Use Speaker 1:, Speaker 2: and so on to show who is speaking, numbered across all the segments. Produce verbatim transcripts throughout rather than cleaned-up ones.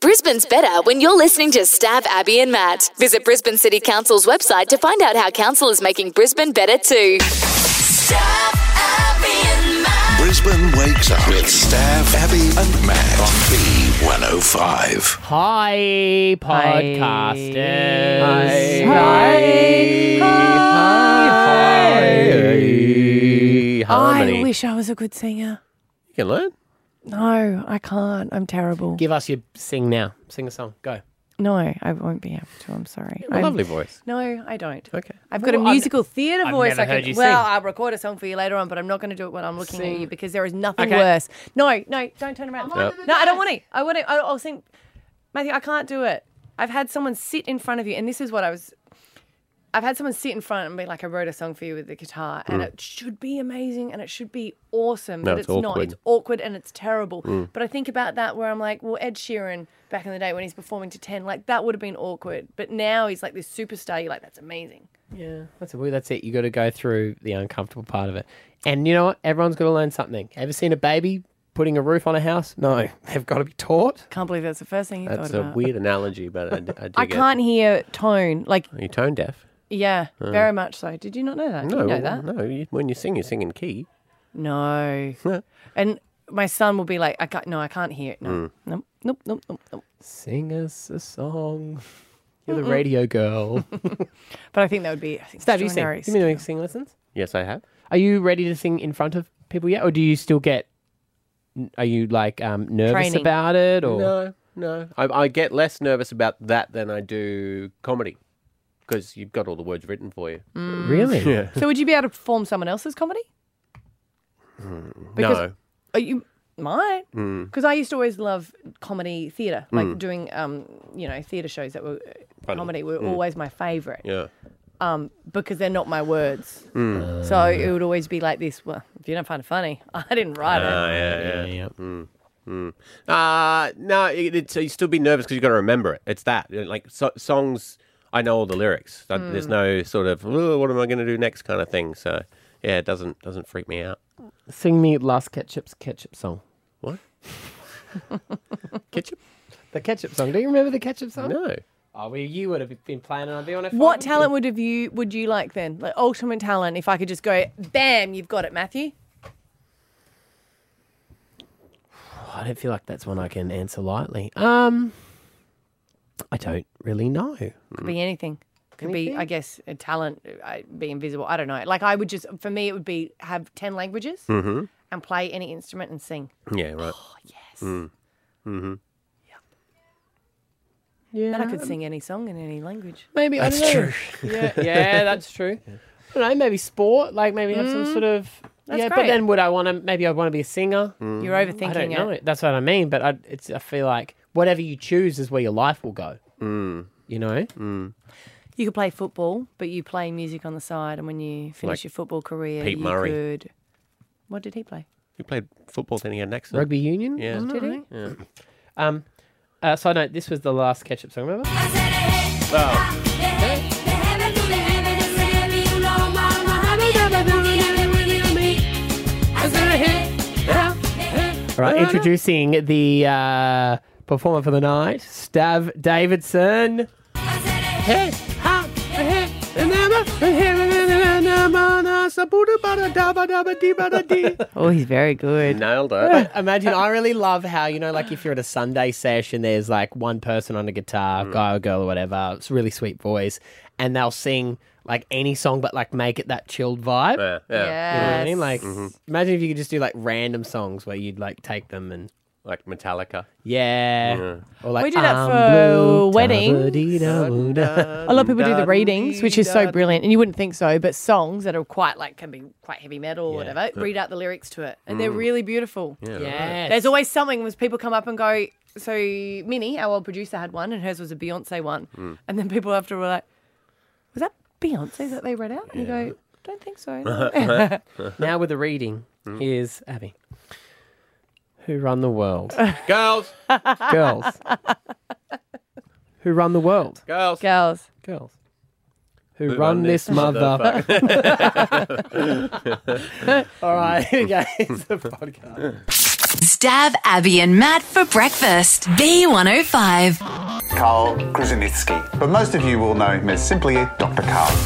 Speaker 1: Brisbane's better when you're listening to Stab Abby and Matt. Visit Brisbane City Council's website to find out how council is making Brisbane better too. Stab Abby and Matt.
Speaker 2: Brisbane wakes up with Stab Abby and Matt on B one oh five.
Speaker 3: Hi, podcasters.
Speaker 4: Hi.
Speaker 3: Hi. Hi.
Speaker 4: I
Speaker 3: Harmony.
Speaker 4: wish I was a good singer.
Speaker 3: You can learn.
Speaker 4: No, I can't. I'm terrible.
Speaker 3: Give us your sing now. Sing a song. Go.
Speaker 4: No, I won't be able to. I'm sorry.
Speaker 3: You have a
Speaker 4: I'm-
Speaker 3: lovely voice.
Speaker 4: No, I don't.
Speaker 3: Okay.
Speaker 4: I've got a
Speaker 3: Well, I've-
Speaker 4: musical theatre
Speaker 3: I've
Speaker 4: voice.
Speaker 3: never
Speaker 4: I can,
Speaker 3: heard you
Speaker 4: well,
Speaker 3: sing.
Speaker 4: I'll record a song for you later on, but I'm not going to do it when I'm looking
Speaker 3: Sing.
Speaker 4: at you because there is nothing
Speaker 3: Okay.
Speaker 4: worse. No, no, don't turn around.
Speaker 3: Yep.
Speaker 4: No, I don't want to. I want to. I'll sing. Matthew, I can't do it. I've had someone sit in front of you, and this is what I was. I've had someone sit in front and be like, I wrote a song for you with the guitar, and it should be amazing and it should be awesome,
Speaker 3: No,
Speaker 4: but
Speaker 3: it's
Speaker 4: it's, not.
Speaker 3: awkward.
Speaker 4: It's awkward and it's terrible. But I think about that where I'm like, well, Ed Sheeran back in the day when he's performing to ten, like that would have been awkward. But now he's like this superstar. You're like, that's amazing.
Speaker 3: Yeah, that's it. That's it. You got to go through the uncomfortable part of it. And you know what? Everyone's got to learn something. Ever seen a baby putting a roof on a house? No, they've got to be taught.
Speaker 4: Can't believe that's the first thing you
Speaker 3: That's
Speaker 4: thought
Speaker 3: a
Speaker 4: about.
Speaker 3: weird analogy, but I, d- I dig
Speaker 4: I
Speaker 3: it.
Speaker 4: can't hear tone. Like,
Speaker 3: Are you tone deaf?
Speaker 4: yeah, very much so. Did you not know that? Did
Speaker 3: No,
Speaker 4: you know
Speaker 3: well,
Speaker 4: that?
Speaker 3: no. You, when you sing, you sing in key.
Speaker 4: No. And my son will be like, I can't, no, I can't hear it. No, nope, nope, nope, nope, nope.
Speaker 3: Sing us a song. You're the radio girl.
Speaker 4: But I think that would be I think,
Speaker 3: Stab, you sing.
Speaker 4: extraordinary.
Speaker 3: You've been doing sing lessons? Yes, I have. Are you ready to sing in front of people yet? Or do you still get, are you like um, nervous
Speaker 4: Training.
Speaker 3: about it? Or
Speaker 5: No, no. I, I get less nervous about that than I do comedy because you've got all the words written for you.
Speaker 3: Really?
Speaker 5: Yeah.
Speaker 4: So would you be able to perform someone else's comedy? Because-
Speaker 5: No.
Speaker 4: Oh, you might. Because I used to always love comedy theatre, like doing, um, you know, theatre shows that were
Speaker 5: Funny.
Speaker 4: comedy were always my favourite.
Speaker 5: Yeah.
Speaker 4: Um, because they're not my words. So it would always be like this. Well, if you don't find it funny, I didn't write it.
Speaker 5: Ah, yeah,
Speaker 3: Yeah,
Speaker 5: yeah.
Speaker 3: yeah.
Speaker 5: Uh, no, it, it's, you still be nervous because you've got to remember it. It's that. Like so, songs, I know all the lyrics. So There's no sort of, oh, what am I going to do next kind of thing. So, yeah, it doesn't doesn't freak me out.
Speaker 3: Sing me Last Ketchup's Ketchup song.
Speaker 5: What? Ketchup?
Speaker 3: The Ketchup song. Do you remember the Ketchup song?
Speaker 5: No.
Speaker 3: Oh, well, you would have been playing on B one oh five.
Speaker 4: What talent would have you would you like then? Like ultimate talent. If I could just go, bam, you've got it, Matthew.
Speaker 3: I don't feel like that's one I can answer lightly. Um, I don't really know.
Speaker 4: Could be anything. Could be, I guess, a talent, uh, be invisible. I don't know. Like I would just, for me, it would be have ten languages and play any instrument and sing.
Speaker 5: Yeah, right.
Speaker 4: Oh yes.
Speaker 3: Yeah,
Speaker 4: Then I could sing any song in any language.
Speaker 3: maybe
Speaker 5: That's
Speaker 3: I don't know.
Speaker 5: true.
Speaker 3: Yeah, yeah, that's true. I don't know. Maybe sport, like maybe have some sort of.
Speaker 4: That's
Speaker 3: yeah, but
Speaker 4: great.
Speaker 3: then would I want to? Maybe I'd want to be a singer.
Speaker 4: You're
Speaker 3: I
Speaker 4: overthinking
Speaker 3: don't know.
Speaker 4: it.
Speaker 3: That's what I mean. But I, it's. I feel like whatever you choose is where your life will go. You know.
Speaker 4: You could play football, but you play music on the side, and when you finish
Speaker 5: Like
Speaker 4: your football career,
Speaker 5: Pete
Speaker 4: you
Speaker 5: Murray.
Speaker 4: could. What did he play?
Speaker 5: He played football, then he had an accent.
Speaker 3: Rugby union.
Speaker 5: Yeah.
Speaker 3: wasn't it?
Speaker 4: Did he?
Speaker 5: Yeah.
Speaker 3: Um. Uh, side note: this was the last Ketchup song. Remember?
Speaker 5: Oh.
Speaker 3: All right, introducing the uh, performer for the night, Stav Davidson.
Speaker 4: Oh, he's very good.
Speaker 5: Nailed it.
Speaker 3: Imagine, I really love how, you know, like if you're at a Sunday session, there's like one person on a guitar, guy or girl or whatever, it's a really sweet voice, and they'll sing like any song but like make it that chilled vibe.
Speaker 5: Yeah, yeah.
Speaker 3: You know what I mean? Like,
Speaker 5: Mm-hmm.
Speaker 3: imagine if you could just do like random songs where you'd like take them and
Speaker 5: Like Metallica.
Speaker 3: yeah, or like
Speaker 4: We do that
Speaker 3: I'm
Speaker 4: for
Speaker 3: blue,
Speaker 4: weddings.
Speaker 3: da-ba-dee-da-boo-da.
Speaker 4: A lot of people do the readings, which is so brilliant, and you wouldn't think so, but songs that are quite like can be quite heavy metal or whatever, read out the lyrics to it, and they're really beautiful.
Speaker 3: Yes.
Speaker 4: There's always something when people come up and go. So Minnie, our old producer, had one, and hers was a Beyonce one, and then people after were like, "Was that Beyonce that they read out?" And you go, "Don't think so." no."
Speaker 3: Now with the reading, here's Abby. Who run the world?
Speaker 5: Girls,
Speaker 3: Girls. Who run the world?
Speaker 5: girls.
Speaker 4: Girls.
Speaker 3: Girls. Who, run, this mother? All right, here we go. It's the podcast.
Speaker 1: Stab Abby and Matt for breakfast. B one oh five.
Speaker 6: Carl Krasnitsky, but most of you will know him as simply Doctor Carl.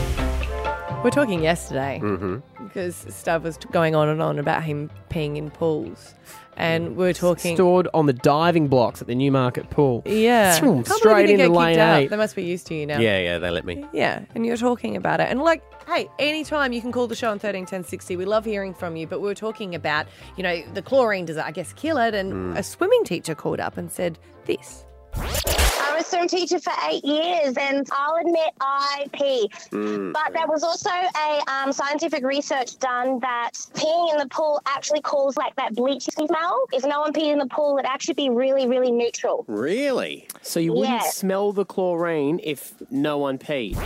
Speaker 4: We're talking yesterday
Speaker 5: Mm-hmm.
Speaker 4: because Stav was going on and on about him peeing in pools. And we were talking...
Speaker 3: Stored on the diving blocks at the Newmarket pool.
Speaker 4: Yeah.
Speaker 3: Through 'em
Speaker 4: Can't believe
Speaker 3: straight
Speaker 4: you didn't
Speaker 3: into
Speaker 4: get
Speaker 3: lane
Speaker 4: kicked out.
Speaker 3: eight.
Speaker 4: They must be used to you now.
Speaker 5: Yeah, yeah, they let me.
Speaker 4: Yeah, and you're talking about it. And like, hey, anytime you can call the show on thirteen ten sixty. We love hearing from you. But we were talking about, you know, the chlorine, does it, I guess, kill it? And
Speaker 5: Mm.
Speaker 4: a swimming teacher called up and said this.
Speaker 7: I'm a swim teacher for eight years, and I'll admit I pee. But there was also a um, scientific research done that peeing in the pool actually causes like that bleachy smell. If no one peed in the pool, it'd actually be really, really neutral.
Speaker 5: Really?
Speaker 3: So you wouldn't
Speaker 7: Yeah.
Speaker 3: smell the chlorine if no one peed.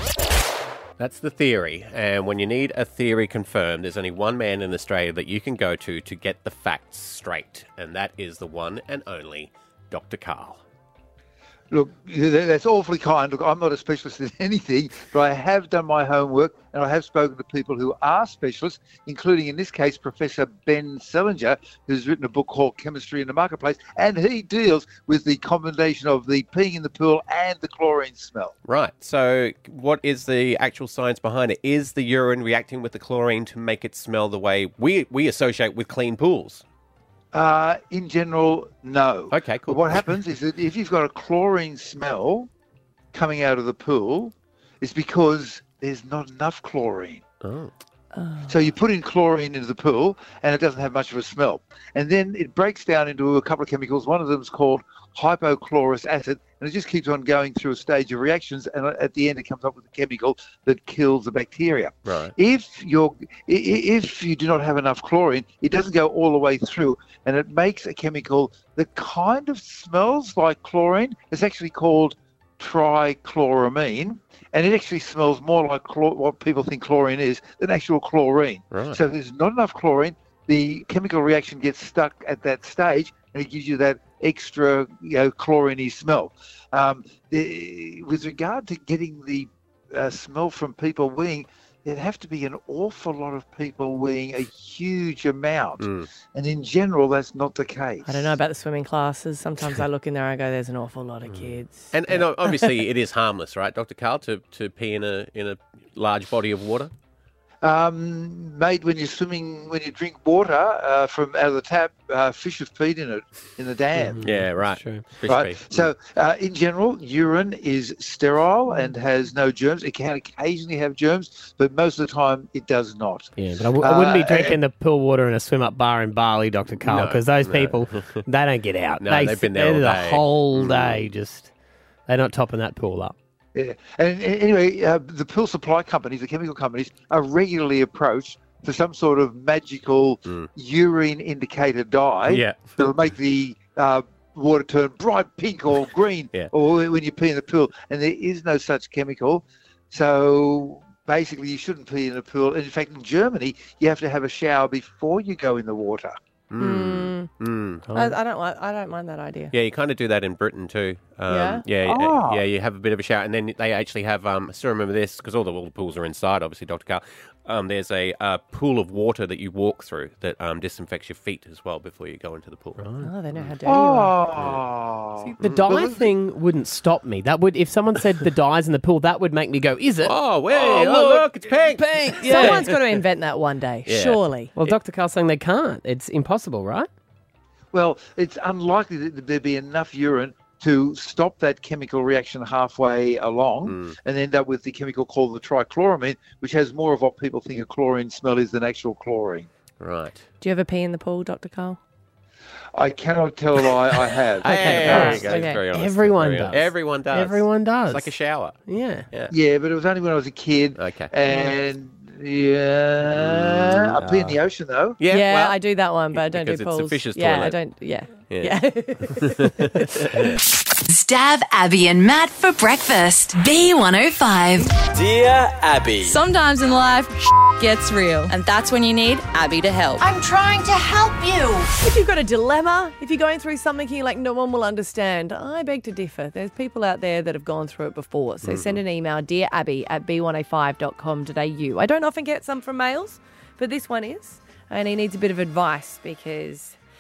Speaker 5: That's the theory. And when you need a theory confirmed, there's only one man in Australia that you can go to to get the facts straight. And that is the one and only Doctor Carl.
Speaker 8: Look, that's awfully kind. Look, I'm not a specialist in anything, but I have done my homework and I have spoken to people who are specialists, including in this case Professor Ben Selinger, who's written a book called Chemistry in the Marketplace, and he deals with the combination of the peeing in the pool and the chlorine smell.
Speaker 5: Right. So what is the actual science behind it? Is the urine reacting with the chlorine to make it smell the way we, we associate with clean pools?
Speaker 8: Uh, in general, no.
Speaker 5: Okay, cool.
Speaker 8: But what happens is that if you've got a chlorine smell coming out of the pool, it's because there's not enough chlorine.
Speaker 5: Oh.
Speaker 8: So you put in chlorine into the pool and it doesn't have much of a smell. And then it breaks down into a couple of chemicals. One of them is called hypochlorous acid, and it just keeps on going through a stage of reactions, and at the end it comes up with a chemical that kills the bacteria.
Speaker 5: Right.
Speaker 8: If you're i- i- if you do not have enough chlorine, it doesn't go all the way through, and it makes a chemical that kind of smells like chlorine. It's actually called trichloramine, and it actually smells more like chlor- what people think chlorine is than actual chlorine.
Speaker 5: Right.
Speaker 8: So if there's not enough chlorine, the chemical reaction gets stuck at that stage, and it gives you that extra, you know, chlorine-y smell. Um, the, with regard to getting the uh, smell from people weeing, there'd have to be an awful lot of people weeing a huge amount.
Speaker 5: Mm.
Speaker 8: And in general, that's not the case.
Speaker 4: I don't know about the swimming classes. Sometimes I look in there and I go, there's an awful lot of kids.
Speaker 5: And and obviously it is harmless, right, Doctor Carl, to, to pee in a in a large body of water?
Speaker 8: Um, made when you're swimming, when you drink water uh, from out of the tap, uh, fish have peed in it, in the dam.
Speaker 5: Yeah, right.
Speaker 3: true.
Speaker 5: Fish
Speaker 8: Right.
Speaker 5: pee.
Speaker 8: So, uh, in general, urine is sterile and has no germs. It can occasionally have germs, but most of the time it does not.
Speaker 3: Yeah, but I, w- I wouldn't be
Speaker 8: Uh,
Speaker 3: drinking the pool water in a swim up bar in Bali, Doctor Carl,
Speaker 5: No,
Speaker 3: because those
Speaker 5: no.
Speaker 3: people, they don't get out.
Speaker 5: No,
Speaker 3: they,
Speaker 5: they've been there
Speaker 3: they're
Speaker 5: all
Speaker 3: the
Speaker 5: day.
Speaker 3: whole
Speaker 5: Mm.
Speaker 3: day. Just they're not topping that pool up.
Speaker 8: Yeah. And, and anyway, uh, the pool supply companies, the chemical companies, are regularly approached for some sort of magical urine indicator dye
Speaker 5: Yeah.
Speaker 8: that'll make the uh, water turn bright pink or green,
Speaker 5: Yeah.
Speaker 8: or when you pee in the pool. And there is no such chemical. So basically, you shouldn't pee in a pool. And in fact, in Germany, you have to have a shower before you go in the water.
Speaker 5: Mm. Mm.
Speaker 4: I, I don't like. I don't mind that idea.
Speaker 5: Yeah, you kind of do that in Britain too. Um,
Speaker 4: Yeah?
Speaker 5: yeah,
Speaker 8: Ah.
Speaker 5: yeah. You have a bit of a shower, and then they actually have. Um, I still remember this because all the all the pools are inside, obviously, Doctor Carl. Um, there's a uh, pool of water that you walk through that um, disinfects your feet as well before you go into the pool.
Speaker 4: Oh, they know how dirty you are.
Speaker 8: Oh.
Speaker 3: The dye thing wouldn't stop me. That would, if someone said the dye's in the pool, that would make me go, "Is it?"
Speaker 5: Oh, wait!
Speaker 3: Oh,
Speaker 5: Oh,
Speaker 3: look,
Speaker 5: look, it's pink.
Speaker 3: Pink. Yeah.
Speaker 4: Someone's got to invent that one day,
Speaker 5: Yeah.
Speaker 4: surely.
Speaker 3: Well, Doctor Carl's saying they can't. It's impossible, right?
Speaker 8: Well, it's unlikely that there'd be enough urine to stop that chemical reaction halfway along and end up with the chemical called the trichloramine, which has more of what people think a chlorine smell is than actual chlorine.
Speaker 5: Right.
Speaker 4: Do you ever pee in the pool, Doctor Carl?
Speaker 8: I cannot tell a lie, I have.
Speaker 5: Hey, there
Speaker 4: alright,
Speaker 5: you go.
Speaker 4: okay.
Speaker 5: Very honest.
Speaker 3: Everyone
Speaker 5: Very
Speaker 3: does.
Speaker 5: honest. Everyone does.
Speaker 3: Everyone does.
Speaker 5: It's like a shower.
Speaker 3: Yeah.
Speaker 8: Yeah, but it was only when I was a kid.
Speaker 5: Okay.
Speaker 8: And yeah, I pee in the ocean though.
Speaker 5: Yeah.
Speaker 4: Yeah,
Speaker 5: well,
Speaker 4: I do that one, but I don't
Speaker 5: because
Speaker 4: do
Speaker 5: it's
Speaker 4: pools.
Speaker 5: a fish's
Speaker 4: yeah, I
Speaker 5: toilet.
Speaker 4: don't. Yeah,
Speaker 5: Yeah.
Speaker 4: yeah.
Speaker 1: Stab Abby and Matt for breakfast. B one oh five.
Speaker 9: Dear Abby.
Speaker 10: Sometimes in life, gets real, and that's when you need Abby to help.
Speaker 1: I'm trying to help you.
Speaker 4: If you've got a dilemma, if you're going through something you're like, no one will understand, I beg to differ. There's people out there that have gone through it before. So send an email, dear Abby at b one oh five dot com dot a u. I don't often get some from males, but this one is. And he needs a bit of advice because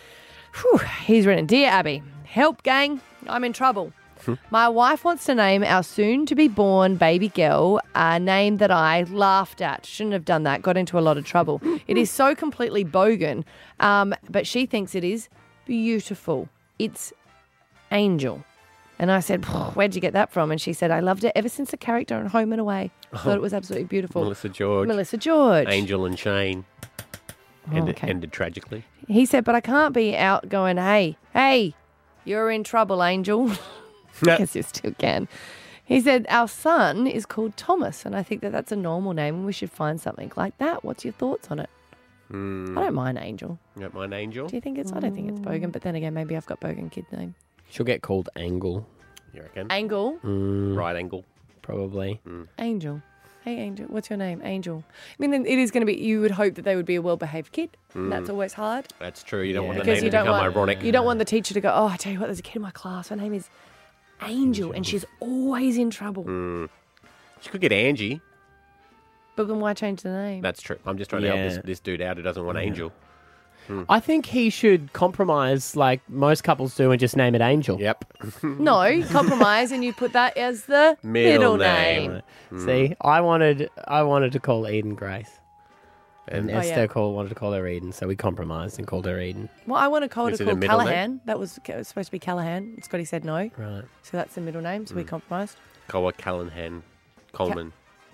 Speaker 4: Whew, he's written, Dear Abby, help gang, I'm in trouble. My wife wants to name our soon-to-be-born baby girl a name that I laughed at. Shouldn't have done that. Got into a lot of trouble. It is so completely bogan, um, but she thinks it is beautiful. It's Angel. And I said, where'd you get that from? And she said, I loved it ever since the character on Home and Away. I thought it was absolutely beautiful.
Speaker 5: Melissa George.
Speaker 4: Melissa George.
Speaker 5: Angel and Shane.
Speaker 4: Oh,
Speaker 5: Ended,
Speaker 4: okay.
Speaker 5: ended tragically.
Speaker 4: He said, but I can't be out going, hey, hey, you're in trouble, Angel. I guess you still can. He said, our son is called Thomas, and I think that that's a normal name, and we should find something like that. What's your thoughts on it?
Speaker 5: Mm.
Speaker 4: I don't mind Angel.
Speaker 5: You don't mind Angel?
Speaker 4: Do you think it's? I don't think it's bogan, but then again, maybe I've got bogan kid name.
Speaker 3: She'll get called Angle.
Speaker 5: You reckon?
Speaker 4: Angle.
Speaker 3: Mm,
Speaker 5: Right angle.
Speaker 3: probably.
Speaker 4: Angel. Hey, Angel. What's your name? Angel. I mean, then it is going to be, you would hope that they would be a well-behaved kid. And that's always hard.
Speaker 5: That's true. You don't want the
Speaker 4: Because
Speaker 5: name
Speaker 4: you
Speaker 5: to
Speaker 4: don't
Speaker 5: become
Speaker 4: want,
Speaker 5: ironic.
Speaker 4: you don't want the teacher to go, oh, I tell you what, there's a kid in my class. Her name is Angel, and she's always in trouble.
Speaker 5: Mm. She could get Angie.
Speaker 4: But then why change the name?
Speaker 5: That's true. I'm just trying to help
Speaker 3: Yeah.
Speaker 5: this, this dude out who doesn't want Angel.
Speaker 3: I think he should compromise like most couples do and just name it Angel.
Speaker 5: Yep.
Speaker 4: No, compromise, and you put that as the
Speaker 5: Middle
Speaker 4: middle,
Speaker 5: name.
Speaker 4: name.
Speaker 3: Right. See, I wanted I wanted to call Eden Grace. And
Speaker 5: And
Speaker 4: Oh,
Speaker 3: Esther
Speaker 4: yeah.
Speaker 3: call, wanted to call her Eden, so we compromised and called her Eden.
Speaker 4: Well, I want to call it
Speaker 5: Is it a
Speaker 4: called
Speaker 5: middle name?
Speaker 4: Callahan. That was, it was supposed to be Callahan. Scotty said no.
Speaker 3: Right.
Speaker 4: So that's the middle name, so we compromised.
Speaker 5: Call her Callahan. Coleman.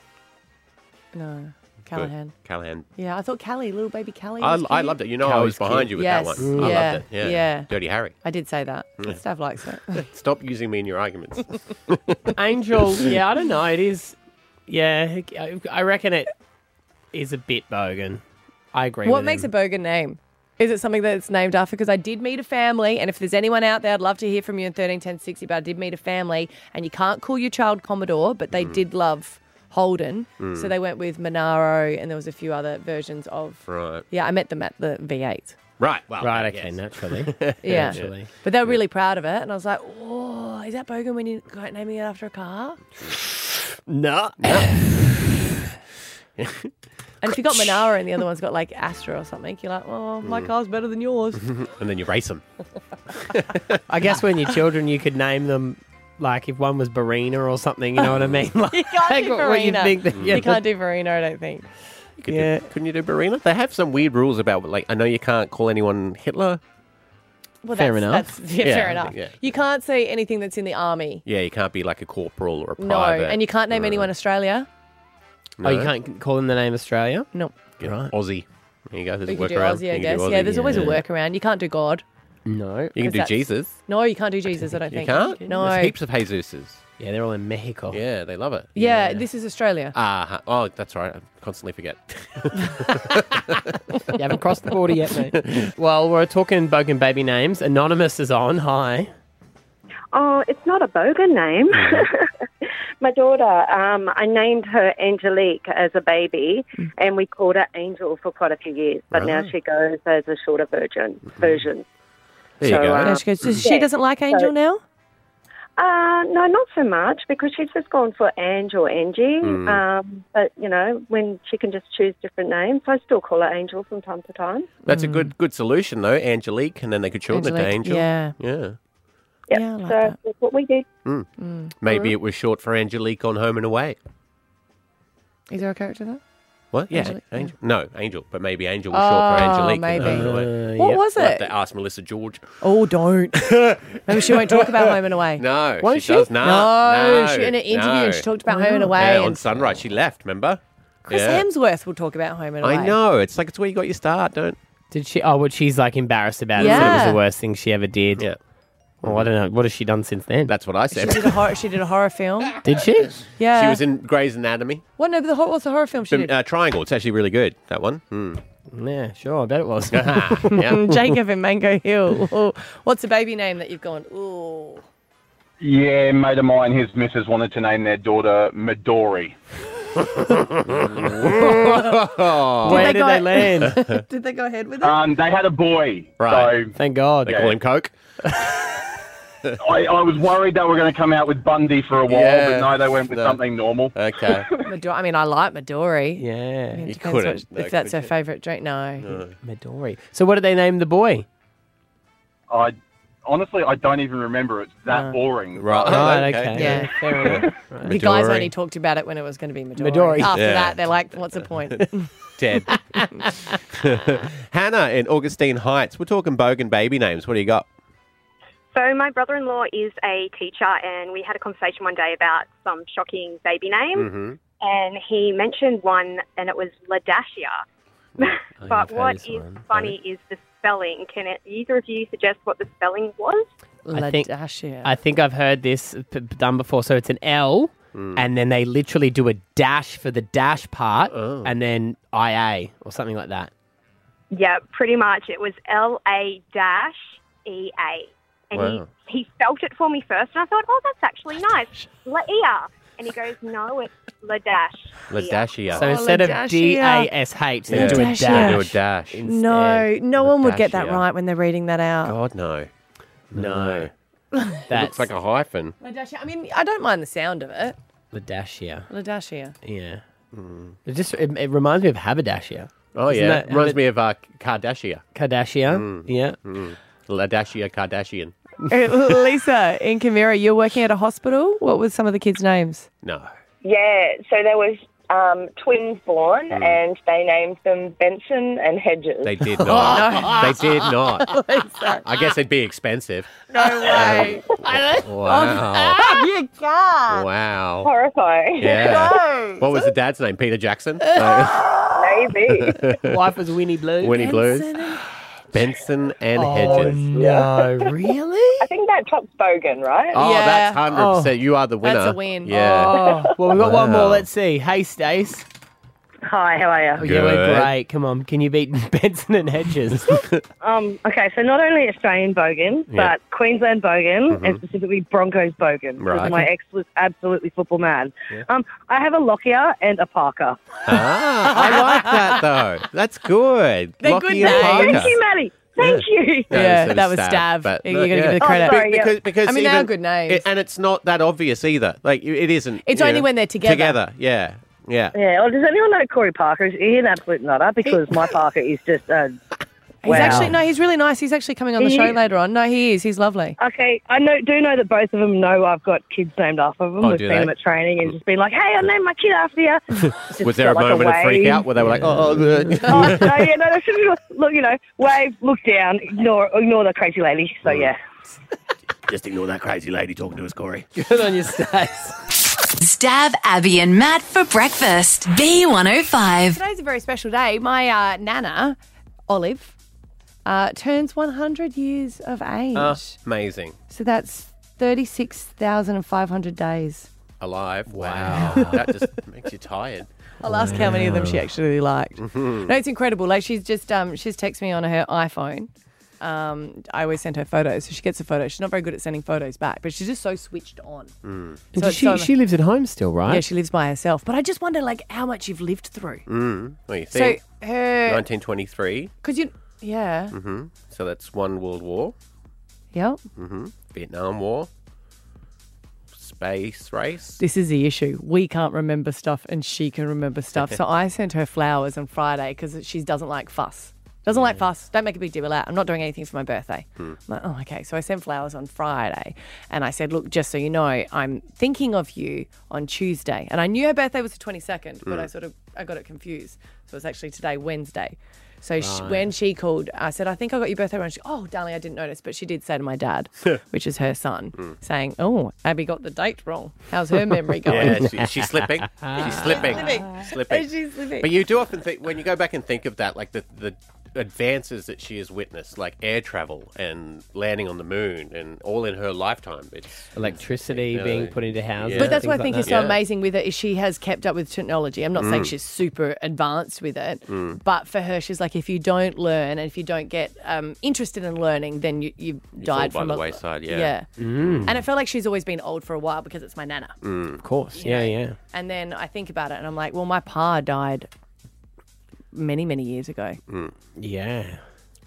Speaker 4: No,
Speaker 5: Good.
Speaker 4: Callahan.
Speaker 5: Callahan.
Speaker 4: Yeah, I thought Callie, little baby Callie.
Speaker 5: I,
Speaker 4: was
Speaker 5: I
Speaker 4: cute.
Speaker 5: loved it. You know, I
Speaker 3: Callie's
Speaker 5: was behind
Speaker 3: cute.
Speaker 5: you with
Speaker 4: Yes.
Speaker 5: that one. I
Speaker 4: Yeah.
Speaker 5: loved it. Yeah.
Speaker 4: Yeah.
Speaker 5: Dirty Harry.
Speaker 4: I did say that. Stav likes it.
Speaker 5: Stop using me in your arguments.
Speaker 3: Angel, yeah, I don't know. It is, yeah, I- I reckon it is a bit bogan. I agree
Speaker 4: What
Speaker 3: with
Speaker 4: makes
Speaker 3: him.
Speaker 4: a bogan name? Is it something that's named after? Because I did meet a family, and if there's anyone out there, I'd love to hear from you in thirteen ten sixty, but I did meet a family, and you can't call your child Commodore, but they did love Holden. So they went with Monaro, and there was a few other versions of...
Speaker 5: Right.
Speaker 4: Yeah, I met them at the V eight.
Speaker 5: Right. Well,
Speaker 3: Right,
Speaker 5: yes.
Speaker 3: okay, naturally.
Speaker 4: Yeah.
Speaker 3: Naturally.
Speaker 4: But they were really proud of it, and I was like, oh, is that bogan when you go naming it after a car?
Speaker 3: No.
Speaker 4: And if you got Monaro and the other one's got like Astra or something, you're like, oh, my car's better than yours.
Speaker 5: And then you race them.
Speaker 3: I guess when you're children, you could name them, like if one was Barina or something, you know what I mean? Like,
Speaker 4: You can't do
Speaker 3: what- what you
Speaker 4: Verena.
Speaker 3: think that- yeah.
Speaker 4: You can't do Verena, I don't think.
Speaker 5: You could
Speaker 3: Yeah.
Speaker 5: do, couldn't you do Barina? They have some weird rules about, like, I know you can't call anyone Hitler.
Speaker 4: Well,
Speaker 3: Fair
Speaker 4: that's,
Speaker 3: enough.
Speaker 4: That's, yeah,
Speaker 5: Yeah,
Speaker 4: fair
Speaker 5: I
Speaker 4: enough.
Speaker 5: think, yeah.
Speaker 4: You can't say anything that's in the army.
Speaker 5: Yeah, you can't be like a corporal or a
Speaker 4: No,
Speaker 5: private.
Speaker 4: and you can't name anyone Australia.
Speaker 5: No?
Speaker 3: Oh, you can't call them the name Australia?
Speaker 4: No.
Speaker 5: Get
Speaker 3: Right.
Speaker 5: Aussie. There you go. There's
Speaker 4: We
Speaker 5: a
Speaker 4: can do
Speaker 5: workaround.
Speaker 4: Aussie, I
Speaker 5: You can
Speaker 4: guess.
Speaker 5: do
Speaker 4: Yeah,
Speaker 5: Aussie.
Speaker 4: there's always a
Speaker 3: yeah.
Speaker 4: workaround. You can't do God.
Speaker 3: No.
Speaker 5: You can
Speaker 4: 'cause
Speaker 5: do
Speaker 4: that's-
Speaker 5: Jesus.
Speaker 4: No, you can't do Jesus, I don't
Speaker 5: You
Speaker 4: think.
Speaker 5: can't?
Speaker 4: No.
Speaker 5: There's heaps of Jesuses.
Speaker 3: Yeah, they're all in Mexico.
Speaker 5: Yeah, they love it.
Speaker 4: Yeah,
Speaker 3: Yeah.
Speaker 4: this is Australia.
Speaker 5: Ah, oh, that's right. I constantly forget.
Speaker 3: You haven't crossed the border yet, mate. Well, we're talking bogan baby names. Anonymous is on. Hi.
Speaker 9: Oh, it's not a bogan name. My daughter, um, I named her Angelique as a baby, and we called her Angel for quite a few years. But now
Speaker 5: Right.
Speaker 9: she goes as a shorter version. Version.
Speaker 5: There
Speaker 9: So,
Speaker 5: you go.
Speaker 9: uh,
Speaker 4: There she goes. Does- She
Speaker 9: Yeah.
Speaker 4: doesn't like Angel
Speaker 9: So-
Speaker 4: now?
Speaker 9: Uh, no, not so much, because she's just gone for Ange or Angie.
Speaker 5: Mm.
Speaker 9: Um, but, you know, when she can just choose different names, I still call her Angel from time to time.
Speaker 5: That's a good good solution, though. Angelique, and then they could shorten it to
Speaker 4: Angelique,
Speaker 5: Angel.
Speaker 4: yeah.
Speaker 5: Yeah.
Speaker 9: Yep.
Speaker 4: Yeah, I like
Speaker 9: so
Speaker 4: that.
Speaker 9: that's what we did.
Speaker 5: Maybe it was short for Angelique on Home and Away.
Speaker 4: Is there a character there?
Speaker 5: What? Yeah.
Speaker 4: Angelique,
Speaker 5: Angel. No, Angel. But maybe Angel was short for
Speaker 4: Oh,
Speaker 5: Angelique. in
Speaker 4: maybe.
Speaker 5: Home and Away.
Speaker 3: Uh,
Speaker 4: What
Speaker 3: yeah.
Speaker 4: was
Speaker 5: We'll have
Speaker 4: it?
Speaker 5: to ask Melissa George.
Speaker 4: Oh, don't. Maybe she won't talk about Home and Away.
Speaker 5: No,
Speaker 3: Won't
Speaker 5: she,
Speaker 3: she?
Speaker 5: does not.
Speaker 4: No,
Speaker 5: No,
Speaker 4: she, in an interview,
Speaker 5: no.
Speaker 4: and she talked about Home and Away.
Speaker 5: Yeah,
Speaker 4: and
Speaker 5: on Sunrise, she left. Remember?
Speaker 4: Chris
Speaker 5: yeah.
Speaker 4: Hemsworth will talk about Home and Away.
Speaker 5: I know. It's like it's where you got your start. Don't.
Speaker 3: Did she? Oh, well, she's like embarrassed about it. Said it was
Speaker 4: Yeah.
Speaker 3: the worst thing she ever did.
Speaker 5: Yeah.
Speaker 3: Well, I don't know. What has she done since then?
Speaker 5: That's what I
Speaker 4: She
Speaker 5: said.
Speaker 4: did a horror. She did a horror film.
Speaker 3: Did she?
Speaker 4: Yeah.
Speaker 5: She was in Grey's Anatomy.
Speaker 4: What? No, but the, hor- what's the horror film she did?
Speaker 5: Uh, Triangle. It's actually really good. That one. Mm.
Speaker 3: Yeah, sure. I bet it was.
Speaker 5: yeah.
Speaker 4: Jacob in Mango Hill. Ooh. What's a baby name that you've gone? Ooh.
Speaker 11: Yeah, mate of mine, his missus wanted to name their daughter Midori.
Speaker 3: Where
Speaker 4: they
Speaker 3: did
Speaker 4: go-
Speaker 3: they land?
Speaker 4: Did they go ahead with it?
Speaker 11: Um, they had a boy.
Speaker 5: Right.
Speaker 3: Thank God.
Speaker 5: They call him Coke.
Speaker 11: So I, I was worried they were going to come out with Bundy for a while,
Speaker 5: Yeah.
Speaker 11: but no, they went with
Speaker 5: No.
Speaker 11: something normal.
Speaker 5: Okay.
Speaker 4: Midori. I mean, I like Midori.
Speaker 3: Yeah.
Speaker 4: It
Speaker 5: You
Speaker 4: depends
Speaker 5: couldn't,
Speaker 4: what-
Speaker 5: though,
Speaker 4: if that's
Speaker 5: could
Speaker 4: her
Speaker 5: you?
Speaker 4: favourite drink. No.
Speaker 3: Midori. So what did they name the boy?
Speaker 11: I honestly I don't even remember. It's that
Speaker 4: No.
Speaker 11: boring.
Speaker 5: Right.
Speaker 3: Right,
Speaker 5: okay.
Speaker 3: okay.
Speaker 4: Yeah.
Speaker 3: Fair enough. Right.
Speaker 4: The guys
Speaker 5: Midori.
Speaker 4: only talked about it when it was going to be Midori.
Speaker 3: Midori.
Speaker 4: After
Speaker 5: Yeah.
Speaker 4: that, they're like, what's the point?
Speaker 5: Dead. Hannah in Augustine Heights. We're talking bogan baby names. What do you got?
Speaker 12: So my brother-in-law is a teacher, and we had a conversation one day about some shocking baby names,
Speaker 5: Mm-hmm.
Speaker 12: and he mentioned one, and it was Ladashia.
Speaker 3: I've
Speaker 12: But
Speaker 3: heard
Speaker 12: what
Speaker 3: this
Speaker 12: is
Speaker 3: one.
Speaker 12: funny is the spelling. Can it, either of you suggest what the spelling was?
Speaker 3: I think-
Speaker 4: Ladashia.
Speaker 3: I think I've heard this p- done before. So it's an L, and then they literally do a dash for the dash part,
Speaker 5: Oh.
Speaker 3: and then I A or something like that.
Speaker 12: Yeah, pretty much. It was L A dash E A. And
Speaker 5: Wow.
Speaker 12: he, he spelt it for me first, and I thought, oh, that's actually nice. La-ia. And he goes, no, it's Ladash.
Speaker 5: Ladashia.
Speaker 3: So instead of D A S H, they
Speaker 5: Yeah.
Speaker 3: do a
Speaker 4: Ladashia.
Speaker 3: dash.
Speaker 5: Do a dash.
Speaker 4: no, no one would get that
Speaker 5: Ladashia.
Speaker 4: right when they're reading that out.
Speaker 5: God, no. No.
Speaker 3: That's
Speaker 5: It looks like a hyphen.
Speaker 4: Ladashia. I mean, I don't mind the sound of it.
Speaker 3: Ladashia.
Speaker 4: Ladashia.
Speaker 3: Yeah. It just it, it reminds me of haberdashia.
Speaker 5: Oh,
Speaker 3: Isn't
Speaker 5: yeah.
Speaker 3: that-
Speaker 5: Reminds
Speaker 3: have
Speaker 5: me of uh, Kardashian.
Speaker 3: Kardashian. Yeah.
Speaker 5: Mm. Ladashia Kardashian.
Speaker 4: Uh, Lisa, in Camira, you're working at a hospital. What were some of the kids' names?
Speaker 5: No.
Speaker 13: Yeah, so there was um, twins born,
Speaker 5: Mm.
Speaker 13: and they named them Benson and Hedges.
Speaker 5: They did not. They did not. I guess it'd be expensive.
Speaker 4: No way.
Speaker 5: Wow.
Speaker 4: you can't.
Speaker 5: Wow.
Speaker 13: Horrifying.
Speaker 5: Yeah.
Speaker 4: No.
Speaker 5: What was the dad's name? Peter Jackson?
Speaker 13: Maybe.
Speaker 3: Wife was Winnie Blue.
Speaker 5: Winnie Blues. Benson and Hedges.
Speaker 3: No, really?
Speaker 13: I think that tops Bogan, right?
Speaker 5: Oh,
Speaker 4: Yeah.
Speaker 5: that's one hundred percent. You are the winner.
Speaker 4: That's a win.
Speaker 5: Yeah.
Speaker 3: Oh, well, we've got one more.
Speaker 5: Wow.
Speaker 3: Let's see. Hey, Stace.
Speaker 13: Hi, how are
Speaker 3: Oh,
Speaker 13: you?
Speaker 3: yeah, we're
Speaker 5: Good.
Speaker 3: great. Come on. Can you beat Benson and Hedges?
Speaker 13: Um, okay, so not only Australian Bogan,
Speaker 5: Yeah.
Speaker 13: but Queensland Bogan,
Speaker 5: Mhm.
Speaker 13: and specifically Broncos Bogan, because
Speaker 5: Right.
Speaker 13: my ex was absolutely football mad. Um, I have a Lockyer and a Parker.
Speaker 5: Ah, I like that, though. That's good.
Speaker 4: They're
Speaker 5: Lockie
Speaker 4: good
Speaker 5: and
Speaker 4: names.
Speaker 5: Parker.
Speaker 13: Thank you, Maddie. Thank you.
Speaker 5: No,
Speaker 4: Yeah,
Speaker 5: instead of
Speaker 4: that was
Speaker 5: stab,
Speaker 4: Stav.
Speaker 5: but
Speaker 4: You're
Speaker 5: no,
Speaker 4: gonna give
Speaker 5: yeah.
Speaker 4: the
Speaker 13: Oh,
Speaker 4: credit.
Speaker 13: sorry, yeah.
Speaker 5: Because, because
Speaker 4: I mean, they
Speaker 5: even-
Speaker 4: are good names.
Speaker 5: it- and it's not that obvious either. Like, it isn't.
Speaker 4: It's
Speaker 5: you
Speaker 4: only
Speaker 5: know,
Speaker 4: when they're together.
Speaker 5: Together, yeah. Yeah.
Speaker 13: Yeah, well, does anyone know Corey Parker? Is he an absolute nutter? Because my Parker is just uh,
Speaker 4: He's
Speaker 13: wow.
Speaker 4: actually no, he's really nice. He's actually coming on the
Speaker 13: He
Speaker 4: show
Speaker 13: is.
Speaker 4: later on. No, he is. He's lovely.
Speaker 13: Okay, I know, do know that both of them know I've got kids named after them.
Speaker 5: Oh,
Speaker 13: We've
Speaker 5: do
Speaker 13: seen
Speaker 5: they?
Speaker 13: them at training and just been like, hey, I named my kid after you. Just
Speaker 5: Was there a
Speaker 13: got, like,
Speaker 5: moment of freak
Speaker 13: wave.
Speaker 5: out where they were like, oh, good.
Speaker 13: Oh, no, yeah, no, no, look, you know, wave, look down, ignore, ignore the crazy lady. So, yeah.
Speaker 5: Just ignore that crazy lady talking to us, Corey.
Speaker 3: Good on your Stace.
Speaker 1: Stab Abby and Matt for breakfast. B one oh five.
Speaker 4: Today's a very special day. My uh, nana, Olive, uh, turns one hundred years of age.
Speaker 5: Ah, amazing.
Speaker 4: So that's thirty-six thousand five hundred days.
Speaker 5: Alive. Wow. That just makes you tired.
Speaker 4: I'll ask how many of them she actually liked.
Speaker 5: Mhm.
Speaker 4: No, it's incredible. Like she's just um, she's texted me on her iPhone. Um, I always send her photos, so she gets a photo. She's not very good at sending photos back, but she's just so switched on.
Speaker 5: Mm.
Speaker 3: And
Speaker 4: So it's
Speaker 3: she,
Speaker 4: so-
Speaker 3: she lives at home still, right?
Speaker 4: Yeah, she lives by herself. But I just wonder, like, how much you've lived through.
Speaker 5: Mm. What do you
Speaker 4: So
Speaker 5: think?
Speaker 4: her,
Speaker 5: nineteen twenty-three.
Speaker 4: because you, yeah,
Speaker 5: Mm-hmm. So that's one World War.
Speaker 4: yep.
Speaker 5: Mm-hmm. Vietnam War. Space race.
Speaker 4: This is the issue. We can't remember stuff, and she can remember stuff. So I sent her flowers on Friday because she doesn't like fuss. Doesn't like fuss. Don't make a big deal out. I'm not doing anything for my birthday. I'm like, oh, okay. So I sent flowers on Friday, and I said, look, just so you know, I'm thinking of you on Tuesday. And I knew her birthday was the twenty-second, but
Speaker 5: Mm.
Speaker 4: I sort of I got it confused. So it's actually today, Wednesday. So she,
Speaker 5: Right.
Speaker 4: when she called, I said, I think I got your birthday wrong. She, oh, darling, I didn't notice. But she did say to my dad, which is her son,
Speaker 5: Mm.
Speaker 4: saying, oh, Abby got the date wrong. How's her memory going?
Speaker 5: Yeah, she, she's slipping. She's slipping.
Speaker 4: Slipping.
Speaker 5: Slipping.
Speaker 4: She's slipping.
Speaker 5: But you do often think, when you go back and think of that, like the, the advances that she has witnessed, like air travel and landing on the moon, and all in her lifetime. It's
Speaker 3: Electricity
Speaker 5: you know,
Speaker 3: being put into houses.
Speaker 4: But that's
Speaker 3: things
Speaker 4: what I
Speaker 3: like
Speaker 4: think
Speaker 3: that.
Speaker 4: is so
Speaker 5: Yeah.
Speaker 4: amazing with her is she has kept up with technology. I'm not saying
Speaker 5: Mm.
Speaker 4: she's super advanced with it,
Speaker 5: Mm.
Speaker 4: but for her, she's like, if you don't learn and if you don't get um, interested in learning, then you, you've died
Speaker 5: fall by
Speaker 4: from
Speaker 5: the
Speaker 4: a-
Speaker 5: wayside, yeah.
Speaker 4: Yeah.
Speaker 3: Mm.
Speaker 4: And it felt like she's always been old for a while because it's my nana.
Speaker 5: Mm.
Speaker 3: Of course. Yeah, yeah.
Speaker 4: And then I think about it and I'm like, well, my pa died many, many years ago.
Speaker 5: Mm.
Speaker 3: Yeah.
Speaker 4: So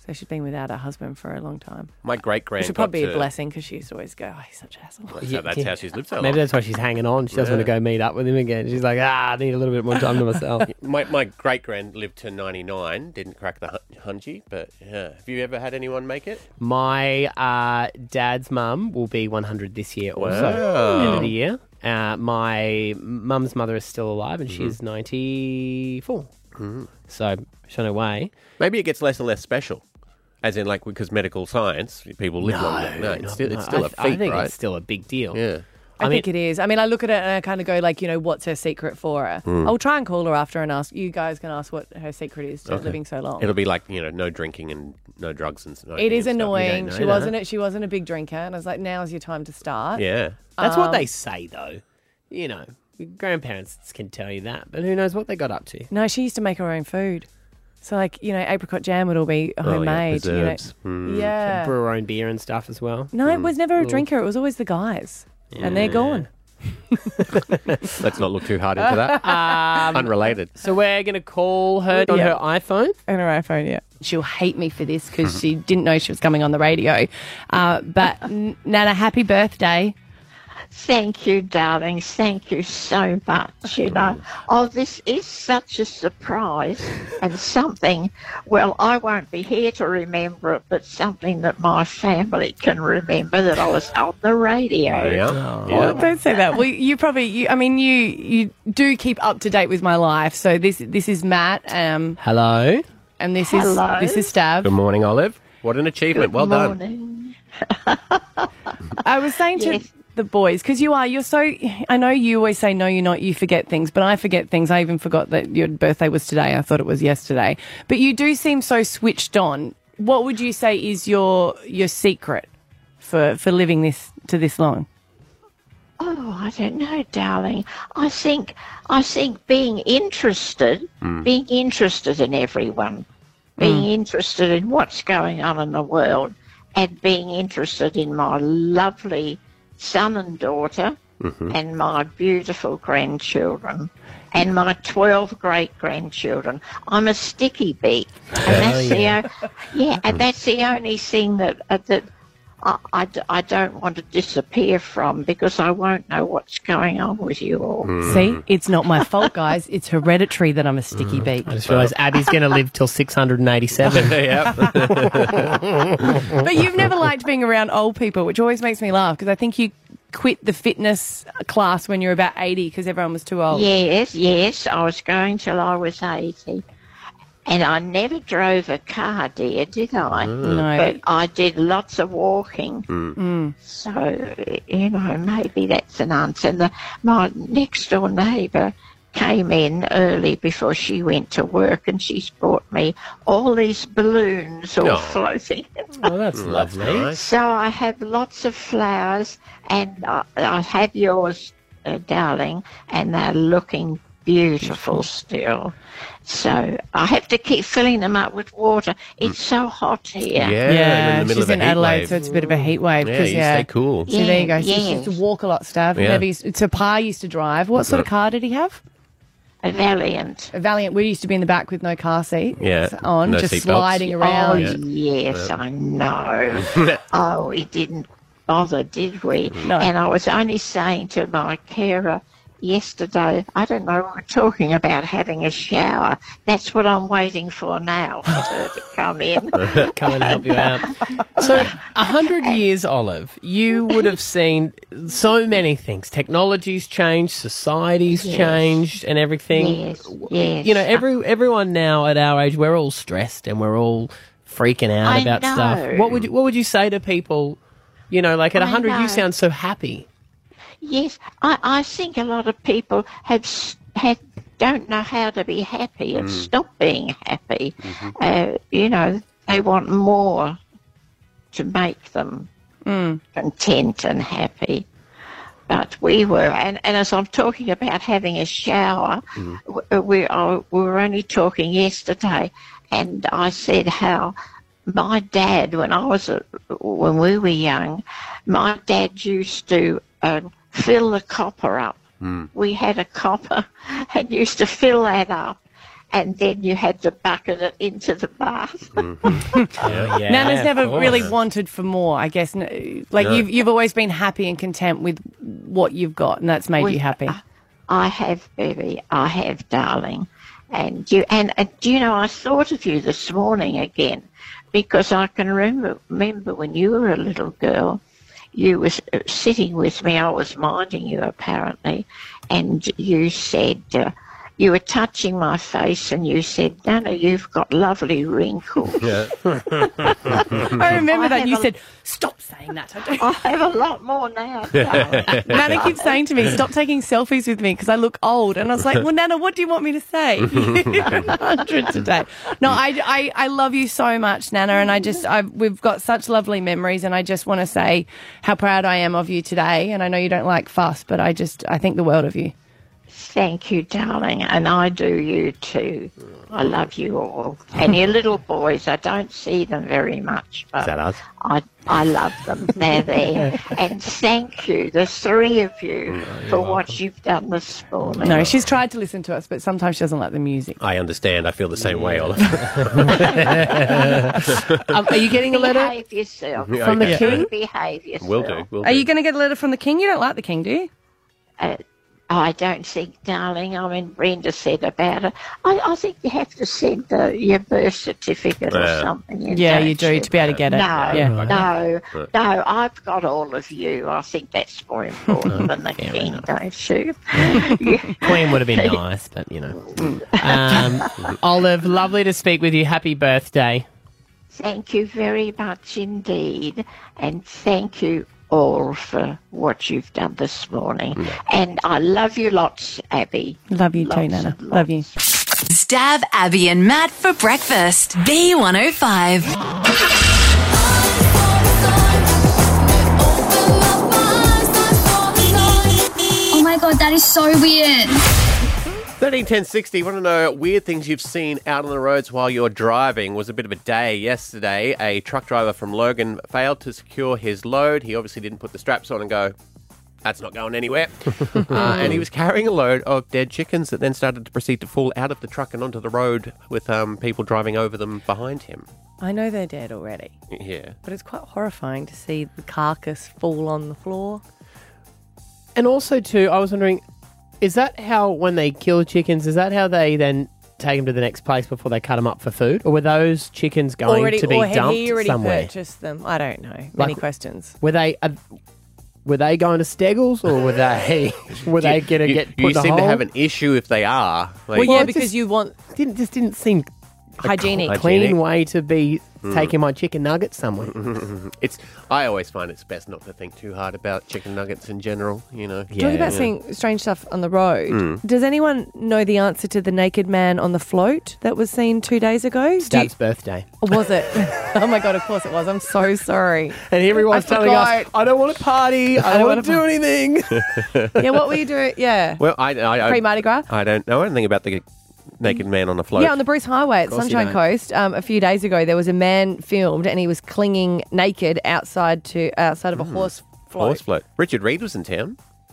Speaker 4: So she's been without her husband for a long time.
Speaker 5: My great grand.
Speaker 4: Which would probably be a blessing because she used to always go, oh, he's such an asshole.
Speaker 5: So that's how she's lived so long.
Speaker 3: Maybe that's why she's hanging on. She doesn't want to
Speaker 5: Yeah.
Speaker 3: go meet up with him again. She's like, ah, I need a little bit more time to myself.
Speaker 5: My my great grand lived to ninety-nine. Didn't crack the hun- hungy, but yeah. Have you ever had anyone make it?
Speaker 3: My uh, dad's mum will be one hundred this year also.
Speaker 5: Wow.
Speaker 3: End of the year. Uh, my mum's mother is still alive and
Speaker 5: Mm-hmm.
Speaker 3: she's ninety-four. So she's on her way.
Speaker 5: Maybe it gets less and less special. As in, like, because medical science, people live longer. No, it's
Speaker 3: not-
Speaker 5: still,
Speaker 3: no,
Speaker 5: it's still
Speaker 3: I,
Speaker 5: a feat,
Speaker 3: I think
Speaker 5: right?
Speaker 3: it's still a big deal.
Speaker 5: Yeah.
Speaker 4: I,
Speaker 3: I
Speaker 4: think it is. I mean, I look at it and I kind of go like, you know, what's her secret for her?
Speaker 5: Mm.
Speaker 4: I'll try and call her after and ask, you guys can ask what her secret is to
Speaker 5: Okay.
Speaker 4: living so long.
Speaker 5: It'll be like, you know, no drinking and no drugs and smoking.
Speaker 4: It is
Speaker 5: and stuff. You
Speaker 4: annoying.
Speaker 5: don't
Speaker 4: She
Speaker 5: know
Speaker 4: wasn't.
Speaker 5: that.
Speaker 4: A, she wasn't a big drinker, and I was like, "Now's your time to start."
Speaker 5: Yeah.
Speaker 3: That's what
Speaker 4: Um,
Speaker 3: they say, though. You know, your grandparents can tell you that, but who knows what they got up to.
Speaker 4: No, she used to make her own food. So, like, you know, apricot jam would all be
Speaker 3: Oh, yeah,
Speaker 4: homemade. you know.
Speaker 3: preserves. Mm.
Speaker 4: Yeah.
Speaker 3: Brew her own beer and stuff as well.
Speaker 4: No, it was never a
Speaker 3: Cool.
Speaker 4: drinker. It was always the guys, and they're
Speaker 3: Yeah.
Speaker 4: gone.
Speaker 5: Let's not look too hard into that.
Speaker 3: Um,
Speaker 5: Unrelated.
Speaker 3: So we're going to call her on
Speaker 4: Yeah.
Speaker 3: her iPhone?
Speaker 4: On her iPhone, yeah. She'll hate me for this because she didn't know she was coming on the radio. Uh, but, N- Nana, happy birthday.
Speaker 14: Thank you, darlings. Thank you so much. You know, oh, this is such a surprise and something, well, I won't be here to remember it, but something that my family can remember that I was on the radio.
Speaker 5: Yeah.
Speaker 4: Oh, don't say that. Well, you probably, you, I mean, you you do keep up to date with my life. So this this is Matt. Um,
Speaker 3: Hello.
Speaker 4: And this
Speaker 14: Hello.
Speaker 4: is this is Stav.
Speaker 5: Good morning, Olive. What an achievement.
Speaker 14: Good
Speaker 5: well done.
Speaker 14: morning.
Speaker 4: I was saying to
Speaker 14: Yes.
Speaker 4: the boys, because you are, you're so, I know you always say, no, you're not, you forget things, but I forget things. I even forgot that your birthday was today. I thought it was yesterday. But you do seem so switched on. What would you say is your your secret for, for living this to this long?
Speaker 14: Oh, I don't know, darling. I think I think being interested,
Speaker 15: Mm.
Speaker 14: being interested in everyone, being interested in what's going on in the world, and being interested in my lovely son and daughter,
Speaker 15: Mhm.
Speaker 14: and my beautiful grandchildren, and my twelve great grandchildren. I'm a sticky beak, and that's
Speaker 15: yeah.
Speaker 14: the o- yeah, and that's the only thing that uh, that. I, I d- I don't want to disappear from because I won't know what's going on with you all.
Speaker 4: See, it's not my fault, guys. It's hereditary that I'm a sticky beak.
Speaker 3: I just realised Abby's going to live till six hundred eighty-seven.
Speaker 4: But you've never liked being around old people, which always makes me laugh because I think you quit the fitness class when you were about eighty because everyone was too old.
Speaker 14: Yes, yes, I was going till I was eighty. And I never drove a car, dear, did I?
Speaker 4: No.
Speaker 14: But I did lots of walking.
Speaker 4: Mm.
Speaker 14: So, you know, maybe that's an answer. And the, my next door neighbour came in early before she went to work and she's brought me all these balloons all
Speaker 3: Oh.
Speaker 14: floating.
Speaker 3: Oh, that's lovely.
Speaker 14: So I have lots of flowers and I, I have yours, uh, darling, and they're looking beautiful still. So I have to keep filling them up with water. It's so hot here.
Speaker 5: Yeah, in the middle
Speaker 4: she's
Speaker 5: of a
Speaker 4: in
Speaker 5: heat
Speaker 4: Adelaide,
Speaker 5: wave.
Speaker 4: so it's a bit of a heat wave.
Speaker 5: Yeah,
Speaker 4: 'cause,
Speaker 5: you
Speaker 4: yeah.
Speaker 5: stay cool.
Speaker 4: So there you go.
Speaker 14: Yeah,
Speaker 4: So she used to
Speaker 14: yes.
Speaker 4: walk a lot, Stav.
Speaker 5: Yeah.
Speaker 4: Never used to, Pa used to drive. What sort of car did he have?
Speaker 14: A Valiant.
Speaker 4: A Valiant. We used to be in the back with no car seat
Speaker 5: Yeah,
Speaker 4: on,
Speaker 5: no
Speaker 4: just
Speaker 5: seat
Speaker 4: sliding
Speaker 5: belts.
Speaker 4: around.
Speaker 14: Oh, yes, I know. Oh, we didn't bother, did we?
Speaker 4: No.
Speaker 14: And I was only saying to my carer yesterday, I don't know, we were talking about having a shower. That's what I'm waiting for now, for her to come in.
Speaker 3: Come and help you out. So, a hundred years, Olive, you would have seen so many things. Technology's changed, society's
Speaker 14: Yes.
Speaker 3: changed, and everything.
Speaker 14: Yes, yes.
Speaker 3: You know, every everyone now at our age, we're all stressed and we're all freaking out
Speaker 14: I
Speaker 3: about stuff.
Speaker 14: know.
Speaker 3: What would you, what would you say to people? You know, like at a
Speaker 14: I
Speaker 3: hundred,
Speaker 14: know.
Speaker 3: you sound so happy.
Speaker 14: Yes, I, I think a lot of people have, s- have don't know how to be happy and
Speaker 3: Mm.
Speaker 14: stop being happy. Uh, you know, they want more to make them content and happy. But we were, and, and as I'm talking about having a shower, w- we, I, we were only talking yesterday, and I said how my dad, when I was a, when we were young, my dad used to uh, fill the copper up. We had a copper and used to fill that up, and then you had to bucket it into the bath.
Speaker 3: Oh, yeah,
Speaker 4: Nana's
Speaker 3: of
Speaker 4: never
Speaker 3: course.
Speaker 4: really wanted for more, I guess. N- Like
Speaker 14: No.
Speaker 4: you've you've always been happy and content with what you've got, and that's made
Speaker 14: We-
Speaker 4: you happy.
Speaker 14: I have, baby. I have, darling. And you, and uh, do you know, I thought of you this morning again, because I can remember remember when you were a little girl. You was uh, sitting with me. I was minding you apparently, and you said. Uh, You were touching my face and you said, Nana, you've got lovely wrinkles.
Speaker 5: Yeah.
Speaker 4: I remember
Speaker 14: I
Speaker 4: that.
Speaker 14: have
Speaker 4: You
Speaker 14: a-
Speaker 4: said, "Stop saying that." I don't.
Speaker 14: I have a lot more now. darling.
Speaker 4: Nana keeps saying to me, "Stop taking selfies with me because I look old." And I was like, "Well, Nana, what do you want me to say?" You're one hundred today. No, I, I, I love you so much, Nana, and I just I, we've got such lovely memories, and I just want to say how proud I am of you today. And I know you don't like fuss, but I just I think the world of you.
Speaker 14: Thank you, darling, and I do you too. I love you all. And your little boys, I don't see them very much, but
Speaker 5: Is that us?
Speaker 14: I, I love them. They're there. And thank you, the three of you, for what you've done this morning.
Speaker 4: No, she's tried to listen to us, but sometimes she doesn't like the music.
Speaker 5: I understand. I feel the same way, Oliver.
Speaker 3: Um, are you getting a letter
Speaker 14: Behave yourself.
Speaker 5: Yeah,
Speaker 3: from the
Speaker 5: okay.
Speaker 3: king?
Speaker 14: Behave yourself.
Speaker 5: Will do. Will
Speaker 4: Are
Speaker 5: do.
Speaker 4: you going to get a letter from the king? You don't like the king, do you?
Speaker 14: Uh, I don't think, darling. I mean, Brenda said about it. I, I think you have to send uh, your birth certificate or
Speaker 5: Yeah.
Speaker 14: something. You
Speaker 4: Yeah,
Speaker 14: don't
Speaker 4: you do to be able to get it.
Speaker 14: No,
Speaker 4: Yeah.
Speaker 14: no, no. I've got all of you. I think that's more important than the king, don't you?
Speaker 3: Queen would have been nice, but you know. Um, Olive, lovely to speak with you. Happy birthday.
Speaker 14: Thank you very much indeed, and thank you all for what you've done this morning. And I love you lots, Abby.
Speaker 4: Love you too,
Speaker 14: Lots
Speaker 4: Nana.
Speaker 14: and
Speaker 4: Love you.
Speaker 1: Stab Abby and Matt for breakfast. B one oh five.
Speaker 15: Oh my god, that is so weird.
Speaker 5: thirteen ten sixty, want to know weird things you've seen out on the roads while you're driving. Was a bit of a day yesterday. A truck driver from Logan failed to secure his load. He obviously didn't put the straps on and go, that's not going anywhere. uh, and he was carrying a load of dead chickens that then started to proceed to fall out of the truck and onto the road with um, people driving over them behind him.
Speaker 4: I know they're dead already,
Speaker 5: Yeah.
Speaker 4: but it's quite horrifying to see the carcass fall on the floor.
Speaker 3: And also, too, I was wondering, is that how, when they kill chickens, is that how they then take them to the next place before they cut them up for food? Or were those chickens going
Speaker 4: already,
Speaker 3: to be
Speaker 4: or had
Speaker 3: dumped
Speaker 4: he already
Speaker 3: somewhere?
Speaker 4: purchased them? I don't know. Many
Speaker 3: Like-
Speaker 4: questions.
Speaker 3: Were they uh, were they going to Steggles, or were they were they going to
Speaker 5: you,
Speaker 3: get put
Speaker 5: You
Speaker 3: in a
Speaker 5: seem
Speaker 3: hole?
Speaker 5: to have an issue if they are. Like,
Speaker 4: Well, yeah,
Speaker 3: it
Speaker 4: because
Speaker 3: just
Speaker 4: you want
Speaker 3: didn't just didn't seem
Speaker 4: hygienic.
Speaker 5: Hygienic.
Speaker 3: clean way to be taking my chicken nuggets somewhere.
Speaker 5: It's. I always find it's best not to think too hard about chicken nuggets in general. You know.
Speaker 4: Talking about
Speaker 5: Yeah.
Speaker 4: seeing strange stuff on the road,
Speaker 5: Mm.
Speaker 4: does anyone know the answer to the naked man on the float that was seen two days ago? Do you-
Speaker 3: Stab's birthday.
Speaker 4: Or was it? Oh my god! Of course it was. I'm so sorry.
Speaker 3: And everyone's
Speaker 4: I
Speaker 3: telling
Speaker 4: forgot.
Speaker 3: us, I don't want to party, I, don't want to do anything.
Speaker 4: Yeah, what were you doing? Yeah,
Speaker 5: Well, I, I, I
Speaker 4: pre Mardi Gras.
Speaker 5: I don't know anything about the naked man on the float.
Speaker 4: Yeah, on the Bruce Highway at
Speaker 3: course you
Speaker 4: Sunshine
Speaker 3: don't.
Speaker 4: Coast, um, a few days ago, there was a man filmed and he was clinging naked outside to outside of a horse float.
Speaker 5: Horse float. Richard Reed was in town.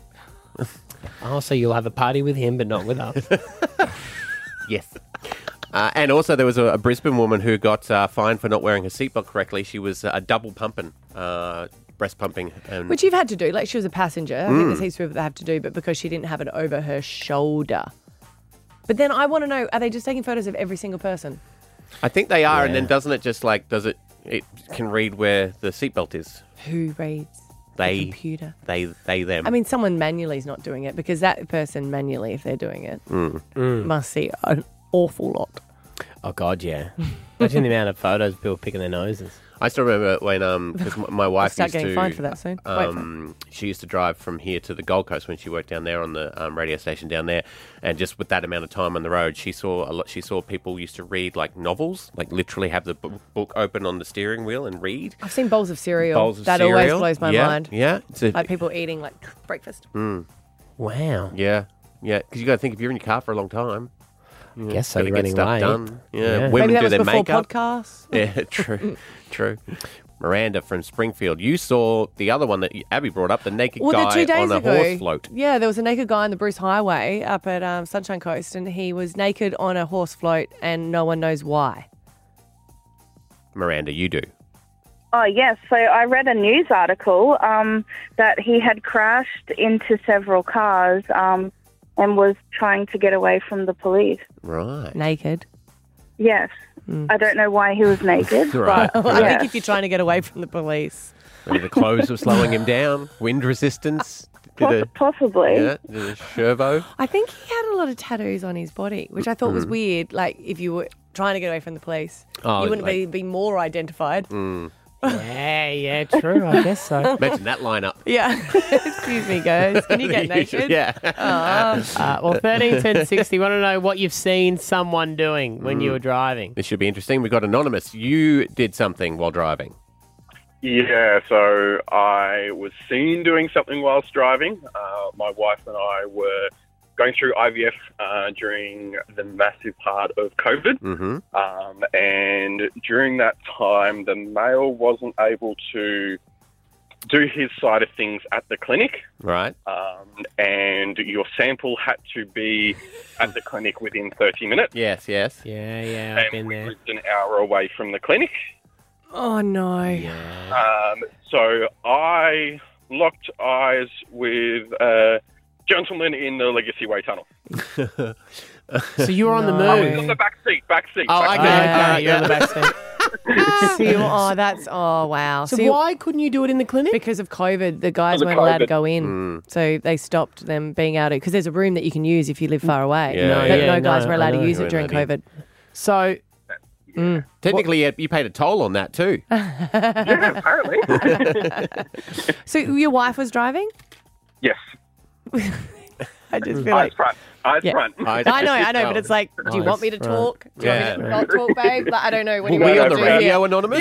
Speaker 3: Oh, so you'll have a party with him, but not with us.
Speaker 5: Yes. Uh, and also, there was a, a Brisbane woman who got uh, fined for not wearing her seatbelt correctly. She was uh, double pumping, uh, breast pumping. And
Speaker 4: Which you've had to do. Like, she was a passenger. I
Speaker 5: Mm.
Speaker 4: think there's heaps of people that have to do, but because she didn't have it over her shoulder. But then I want to know, are they just taking photos of every single person?
Speaker 5: I think they are. And
Speaker 3: Yeah.
Speaker 5: then doesn't it just like, does it, it can read where the seatbelt is?
Speaker 4: Who reads
Speaker 5: They,
Speaker 4: the computer?
Speaker 5: they, they, them.
Speaker 4: I mean, someone manually is not doing it because that person manually, if they're doing it,
Speaker 5: Mm.
Speaker 4: must see an awful lot.
Speaker 3: Oh, God, yeah. Imagine the amount of photos of people picking their noses.
Speaker 5: I still remember when, um, because my, my wife
Speaker 4: start
Speaker 5: used
Speaker 4: getting
Speaker 5: to,
Speaker 4: fined for that soon. Wait for
Speaker 5: um, she used to drive from here to the Gold Coast when she worked down there on the um, radio station down there, and just with that amount of time on the road, she saw a lot. She saw people used to read like novels, like literally have the bu- book open on the steering wheel and read.
Speaker 4: I've seen bowls of cereal.
Speaker 5: Bowls of
Speaker 4: that
Speaker 5: cereal.
Speaker 4: always blows my
Speaker 5: Yeah,
Speaker 4: mind.
Speaker 5: Yeah, it's a,
Speaker 4: Like people eating like breakfast.
Speaker 5: mm,
Speaker 3: Wow.
Speaker 5: yeah, yeah. Because you got to think if you're in your car for a long time. You
Speaker 3: Guess so,
Speaker 5: gotta
Speaker 3: you're
Speaker 5: get
Speaker 3: running
Speaker 5: stuff
Speaker 3: late.
Speaker 5: done. Yeah,
Speaker 3: Yeah.
Speaker 5: women
Speaker 4: Maybe that
Speaker 5: do
Speaker 4: was
Speaker 5: their
Speaker 4: before
Speaker 5: makeup.
Speaker 4: podcasts.
Speaker 5: Yeah, true, true. Miranda from Springfield. You saw the other one that Abby brought up, the naked
Speaker 4: Well, the
Speaker 5: guy
Speaker 4: two days
Speaker 5: on a
Speaker 4: ago,
Speaker 5: horse float.
Speaker 4: Yeah, there was a naked guy on the Bruce Highway up at um, Sunshine Coast, and he was naked on a horse float, and no one knows why.
Speaker 5: Miranda, you do.
Speaker 13: Oh, yes. So I read a news article um, that he had crashed into several cars um, and was trying to get away from the police.
Speaker 5: Right.
Speaker 4: Naked.
Speaker 13: Yes.
Speaker 4: Mm.
Speaker 13: I don't know why he was naked.
Speaker 5: Right.
Speaker 13: But,
Speaker 4: I
Speaker 13: yes.
Speaker 4: think if you're trying to get away from the police.
Speaker 5: Maybe the clothes were slowing him down. Wind resistance. Did a,
Speaker 13: Possibly.
Speaker 5: yeah, did a Shervo.
Speaker 4: I think he had a lot of tattoos on his body, which I thought was
Speaker 5: Mm.
Speaker 4: weird. Like, if you were trying to get away from the police,
Speaker 5: Oh,
Speaker 4: you wouldn't
Speaker 5: like-
Speaker 4: be, be more identified.
Speaker 5: Mm.
Speaker 3: Yeah, yeah, true. I guess so.
Speaker 5: Imagine that lineup.
Speaker 4: Yeah. Excuse me, guys. Can you get naked?
Speaker 5: Yeah.
Speaker 4: Aw.
Speaker 3: Uh, well, thirteen ten sixty, want to know what you've seen someone doing when you were driving.
Speaker 5: This should be interesting. We've got Anonymous. You did something while driving.
Speaker 16: Yeah, so I was seen doing something whilst driving. Uh, my wife and I were going through I V F uh, during the massive part of COVID.
Speaker 5: Mm-hmm.
Speaker 16: Um, and during that time, the male wasn't able to do his side of things at the clinic.
Speaker 5: Right.
Speaker 16: Um, and your sample had to be at the clinic within thirty minutes.
Speaker 5: Yes, yes.
Speaker 3: Yeah, yeah, I've
Speaker 16: And
Speaker 3: been
Speaker 16: we
Speaker 3: there.
Speaker 16: lived an hour away from the clinic.
Speaker 4: Oh, no.
Speaker 16: Um, so I locked eyes with a gentleman in the Legacy Way tunnel.
Speaker 3: So you were on the
Speaker 16: I was
Speaker 3: move.
Speaker 16: on the back seat, back seat.
Speaker 3: Oh,
Speaker 16: back
Speaker 3: okay,
Speaker 16: seat.
Speaker 3: okay, you're on the back seat.
Speaker 4: So you- oh, that's, oh, wow.
Speaker 3: So
Speaker 4: you-
Speaker 3: why couldn't you do it in the clinic?
Speaker 4: Because of COVID, the guys
Speaker 16: Because of
Speaker 4: weren't allowed to
Speaker 16: COVID.
Speaker 4: go in.
Speaker 5: Mm.
Speaker 4: So they stopped them being able to, because there's a room that you can use if you live far away.
Speaker 5: Yeah,
Speaker 4: but
Speaker 5: yeah,
Speaker 4: no guys
Speaker 3: no,
Speaker 4: were
Speaker 3: I
Speaker 4: allowed
Speaker 3: know.
Speaker 4: to use
Speaker 5: You
Speaker 4: it during
Speaker 5: weren't allowed
Speaker 4: COVID.
Speaker 3: So,
Speaker 4: Mm.
Speaker 5: Technically, you- you paid a toll on that too.
Speaker 16: Yeah, apparently.
Speaker 4: So your wife was driving?
Speaker 16: Yes.
Speaker 4: I just feel
Speaker 16: Eyes
Speaker 4: like.
Speaker 16: front. Eyes
Speaker 4: Yeah.
Speaker 16: front.
Speaker 4: I know, I know, but it's like, do you want me to
Speaker 3: Eyes
Speaker 4: talk? Do you
Speaker 5: Yeah.
Speaker 4: want me to not talk, babe? Like, I don't know. What do you
Speaker 5: Were
Speaker 4: want
Speaker 5: you
Speaker 4: me
Speaker 5: on
Speaker 4: to
Speaker 5: the
Speaker 4: do
Speaker 5: radio,
Speaker 4: here?
Speaker 5: Anonymous?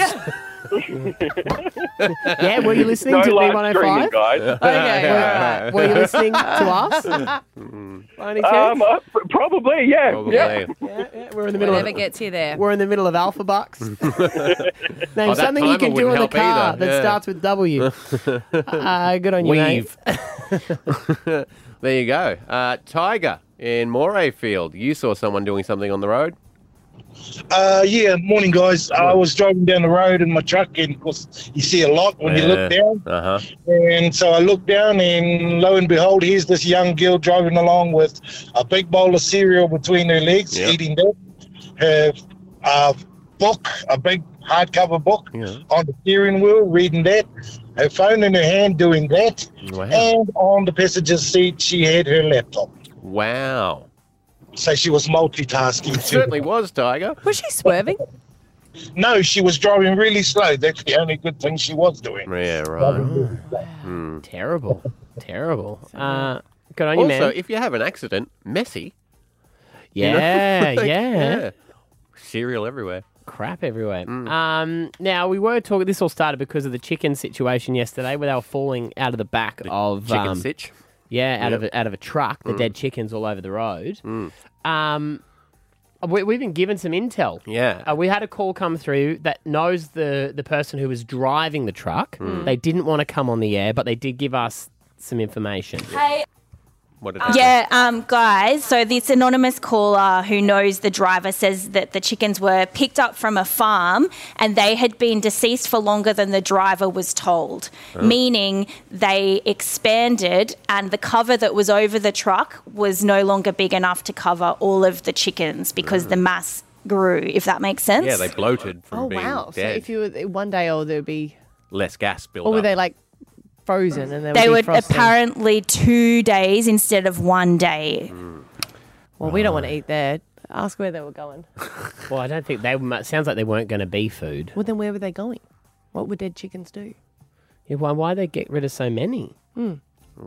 Speaker 3: yeah, were you listening
Speaker 16: No
Speaker 3: to B
Speaker 16: live
Speaker 3: one oh
Speaker 16: streaming,
Speaker 3: five?
Speaker 16: guys.
Speaker 4: Okay, all right.
Speaker 3: Were you listening to us? By any chance?
Speaker 16: Um, uh, p- probably, yeah.
Speaker 5: Probably.
Speaker 16: Yeah.
Speaker 3: yeah, yeah, we're in the middle
Speaker 4: Whatever
Speaker 3: of
Speaker 4: gets you there.
Speaker 3: we're in the middle of Alpha Bucks. Name
Speaker 5: Oh, that
Speaker 3: something you
Speaker 5: timer
Speaker 3: can do in
Speaker 5: wouldn't
Speaker 3: the
Speaker 5: help
Speaker 3: car
Speaker 5: either.
Speaker 3: that
Speaker 5: Yeah.
Speaker 3: starts with W. uh, good on you, mate.
Speaker 5: Weave. There you go. Uh, Tiger in Morayfield. You saw someone doing something on the road?
Speaker 17: Uh, yeah, morning, guys. I was driving down the road in my truck, and of course, you see a lot when you look down.
Speaker 5: Uh-huh.
Speaker 17: And so I looked down, and lo and behold, here's this young girl driving along with a big bowl of cereal between her legs,
Speaker 5: Yep.
Speaker 17: eating that. Her uh, book, a big hardcover book,
Speaker 5: Yeah.
Speaker 17: on the steering wheel, reading that. Her phone in her hand, doing that.
Speaker 5: Wow.
Speaker 17: And on the passenger seat, she had her laptop.
Speaker 5: Wow.
Speaker 17: So she was multitasking.
Speaker 5: It certainly was, Tiger.
Speaker 4: Was she swerving?
Speaker 17: No, she was driving really slow. That's the only good thing she was doing.
Speaker 5: Yeah, right.
Speaker 3: Hmm. Terrible. Terrible. Uh, good on you,
Speaker 5: Also,
Speaker 3: man.
Speaker 5: if you have an accident, messy. You know?
Speaker 3: Yeah,
Speaker 5: Like,
Speaker 3: yeah.
Speaker 5: Cereal everywhere.
Speaker 3: Crap everywhere.
Speaker 5: Mm.
Speaker 3: Um, now, we were talking, this all started because of the chicken situation yesterday where they were falling out of the back of...
Speaker 5: Chicken
Speaker 3: um,
Speaker 5: sitch.
Speaker 3: Yeah, out
Speaker 5: Yep.
Speaker 3: of a, out of a truck, the
Speaker 5: Mm.
Speaker 3: dead chickens all over the road.
Speaker 5: Mm.
Speaker 3: Um, we, we've been given some intel.
Speaker 5: Yeah.
Speaker 3: Uh, we had a call come through that knows the, the person who was driving the truck.
Speaker 5: Mm.
Speaker 3: They didn't want to come on the air, but they did give us some information.
Speaker 10: Hey.
Speaker 5: What did they say?
Speaker 10: Yeah, um, guys, so this anonymous caller who knows the driver says that the chickens were picked up from a farm and they had been deceased for longer than the driver was told,
Speaker 18: Oh.
Speaker 10: meaning they expanded and the cover that was over the truck was no longer big enough to cover all of the chickens because the mass grew, if that makes sense.
Speaker 5: Yeah, they bloated from
Speaker 4: Oh,
Speaker 5: being
Speaker 4: wow. So
Speaker 5: dead.
Speaker 4: if you were one day old, there would be,
Speaker 5: Less gas build
Speaker 4: or were
Speaker 5: up.
Speaker 4: they like frozen and they,
Speaker 10: They
Speaker 4: would
Speaker 10: were
Speaker 4: defrosting?
Speaker 10: apparently two days instead of one day.
Speaker 4: Well, we don't want to eat there. Ask where they were going.
Speaker 3: Well, I don't think they... It sounds like they weren't going to be food.
Speaker 4: Well, then where were they going? What would dead chickens do?
Speaker 3: Yeah, why why they get rid of so many?
Speaker 4: Hmm.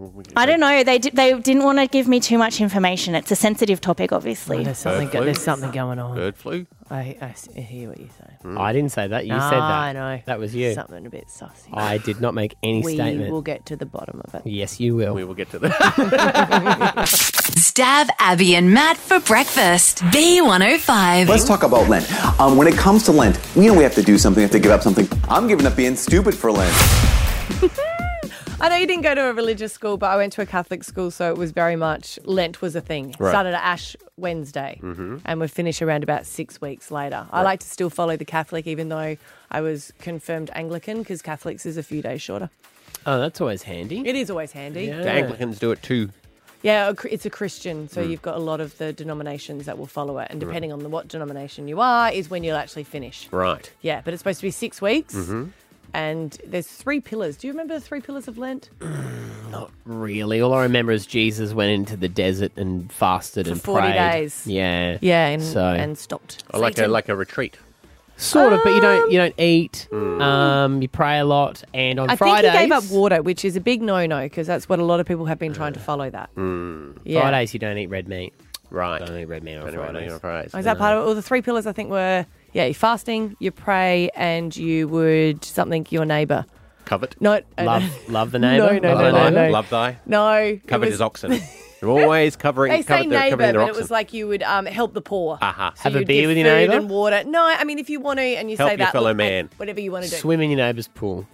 Speaker 10: I don't know. They di- they didn't want to give me too much information. It's a sensitive topic, obviously.
Speaker 4: Oh, there's something.
Speaker 5: Bird flu?
Speaker 4: There's something going on.
Speaker 5: Bird flu?
Speaker 4: I, I s- I hear what you're saying.
Speaker 3: I didn't say that. You
Speaker 4: No,
Speaker 3: said that.
Speaker 4: I know.
Speaker 3: That was you.
Speaker 4: Something a bit sussy.
Speaker 3: I did not make any
Speaker 4: we
Speaker 3: statement.
Speaker 4: will get to the bottom of it.
Speaker 3: Yes, you will.
Speaker 5: We will get to that.
Speaker 1: Stab Abby and Matt for breakfast. B one oh five.
Speaker 18: Let's talk about Lent. Um, when it comes to Lent, you know we have to do something, we have to give up something. I'm giving up being stupid for Lent.
Speaker 4: I know you didn't go to a religious school, but I went to a Catholic school, so it was very much Lent was a thing.
Speaker 5: Right.
Speaker 4: Started at Ash Wednesday,
Speaker 5: Mhm.
Speaker 4: and we finished around about six weeks later. I
Speaker 5: Right.
Speaker 4: like to still follow the Catholic, even though I was confirmed Anglican, because Catholics is a few days shorter.
Speaker 3: Oh, that's always handy.
Speaker 4: It is always handy.
Speaker 5: The Anglicans do it too.
Speaker 4: Yeah, a cr- it's a Christian, so
Speaker 5: Mm.
Speaker 4: you've got a lot of the denominations that will follow it, and depending on the, what denomination you are, is when you'll actually finish.
Speaker 5: Right.
Speaker 4: Yeah, but it's supposed to be six weeks,
Speaker 5: Mhm.
Speaker 4: and there's three pillars. Do you remember the three pillars of Lent?
Speaker 3: Not really. All I remember is Jesus went into the desert and fasted
Speaker 4: For
Speaker 3: and
Speaker 4: forty
Speaker 3: prayed.
Speaker 4: days.
Speaker 3: Yeah.
Speaker 4: Yeah, and,
Speaker 3: so,
Speaker 4: and stopped.
Speaker 5: I like a
Speaker 4: Satan.
Speaker 5: like a retreat.
Speaker 3: sort of, but you
Speaker 4: Um,
Speaker 3: don't you don't eat. Um, you pray a lot, and on
Speaker 4: I
Speaker 3: Fridays,
Speaker 4: think he gave up water, which is a big no-no because that's what a lot of people have been trying to follow. That
Speaker 5: Mm.
Speaker 4: Yeah.
Speaker 3: Fridays you don't eat red meat.
Speaker 5: Right.
Speaker 3: Don't eat red meat on
Speaker 5: Don't eat red
Speaker 3: Fridays.
Speaker 5: meat on Fridays.
Speaker 4: Oh, is that part of it? Well, the three pillars I think were yeah, you're fasting, you pray, and you would something your neighbour.
Speaker 5: Covet.
Speaker 4: No, uh,
Speaker 3: Love,
Speaker 4: no.
Speaker 3: love the neighbour.
Speaker 4: No, no,
Speaker 3: Love
Speaker 4: no,
Speaker 3: the
Speaker 4: no,
Speaker 3: neighbour?
Speaker 4: no.
Speaker 5: Love thy.
Speaker 4: No, it
Speaker 5: Covet
Speaker 4: was-
Speaker 5: is oxen. They're always covering.
Speaker 4: They say
Speaker 5: covered, they're
Speaker 4: neighbour,
Speaker 5: covering their
Speaker 4: but it
Speaker 5: oxen.
Speaker 4: was like you would um, help the poor.
Speaker 5: Aha.
Speaker 4: So
Speaker 3: Have a
Speaker 4: you'd
Speaker 3: beer
Speaker 4: give
Speaker 3: with your
Speaker 4: food
Speaker 3: neighbour?
Speaker 4: and water. No, I mean if you want to, and you
Speaker 5: Help
Speaker 4: say
Speaker 5: your
Speaker 4: that,
Speaker 5: fellow
Speaker 4: look,
Speaker 5: man.
Speaker 4: whatever you want to do.
Speaker 3: Swim in your neighbour's pool.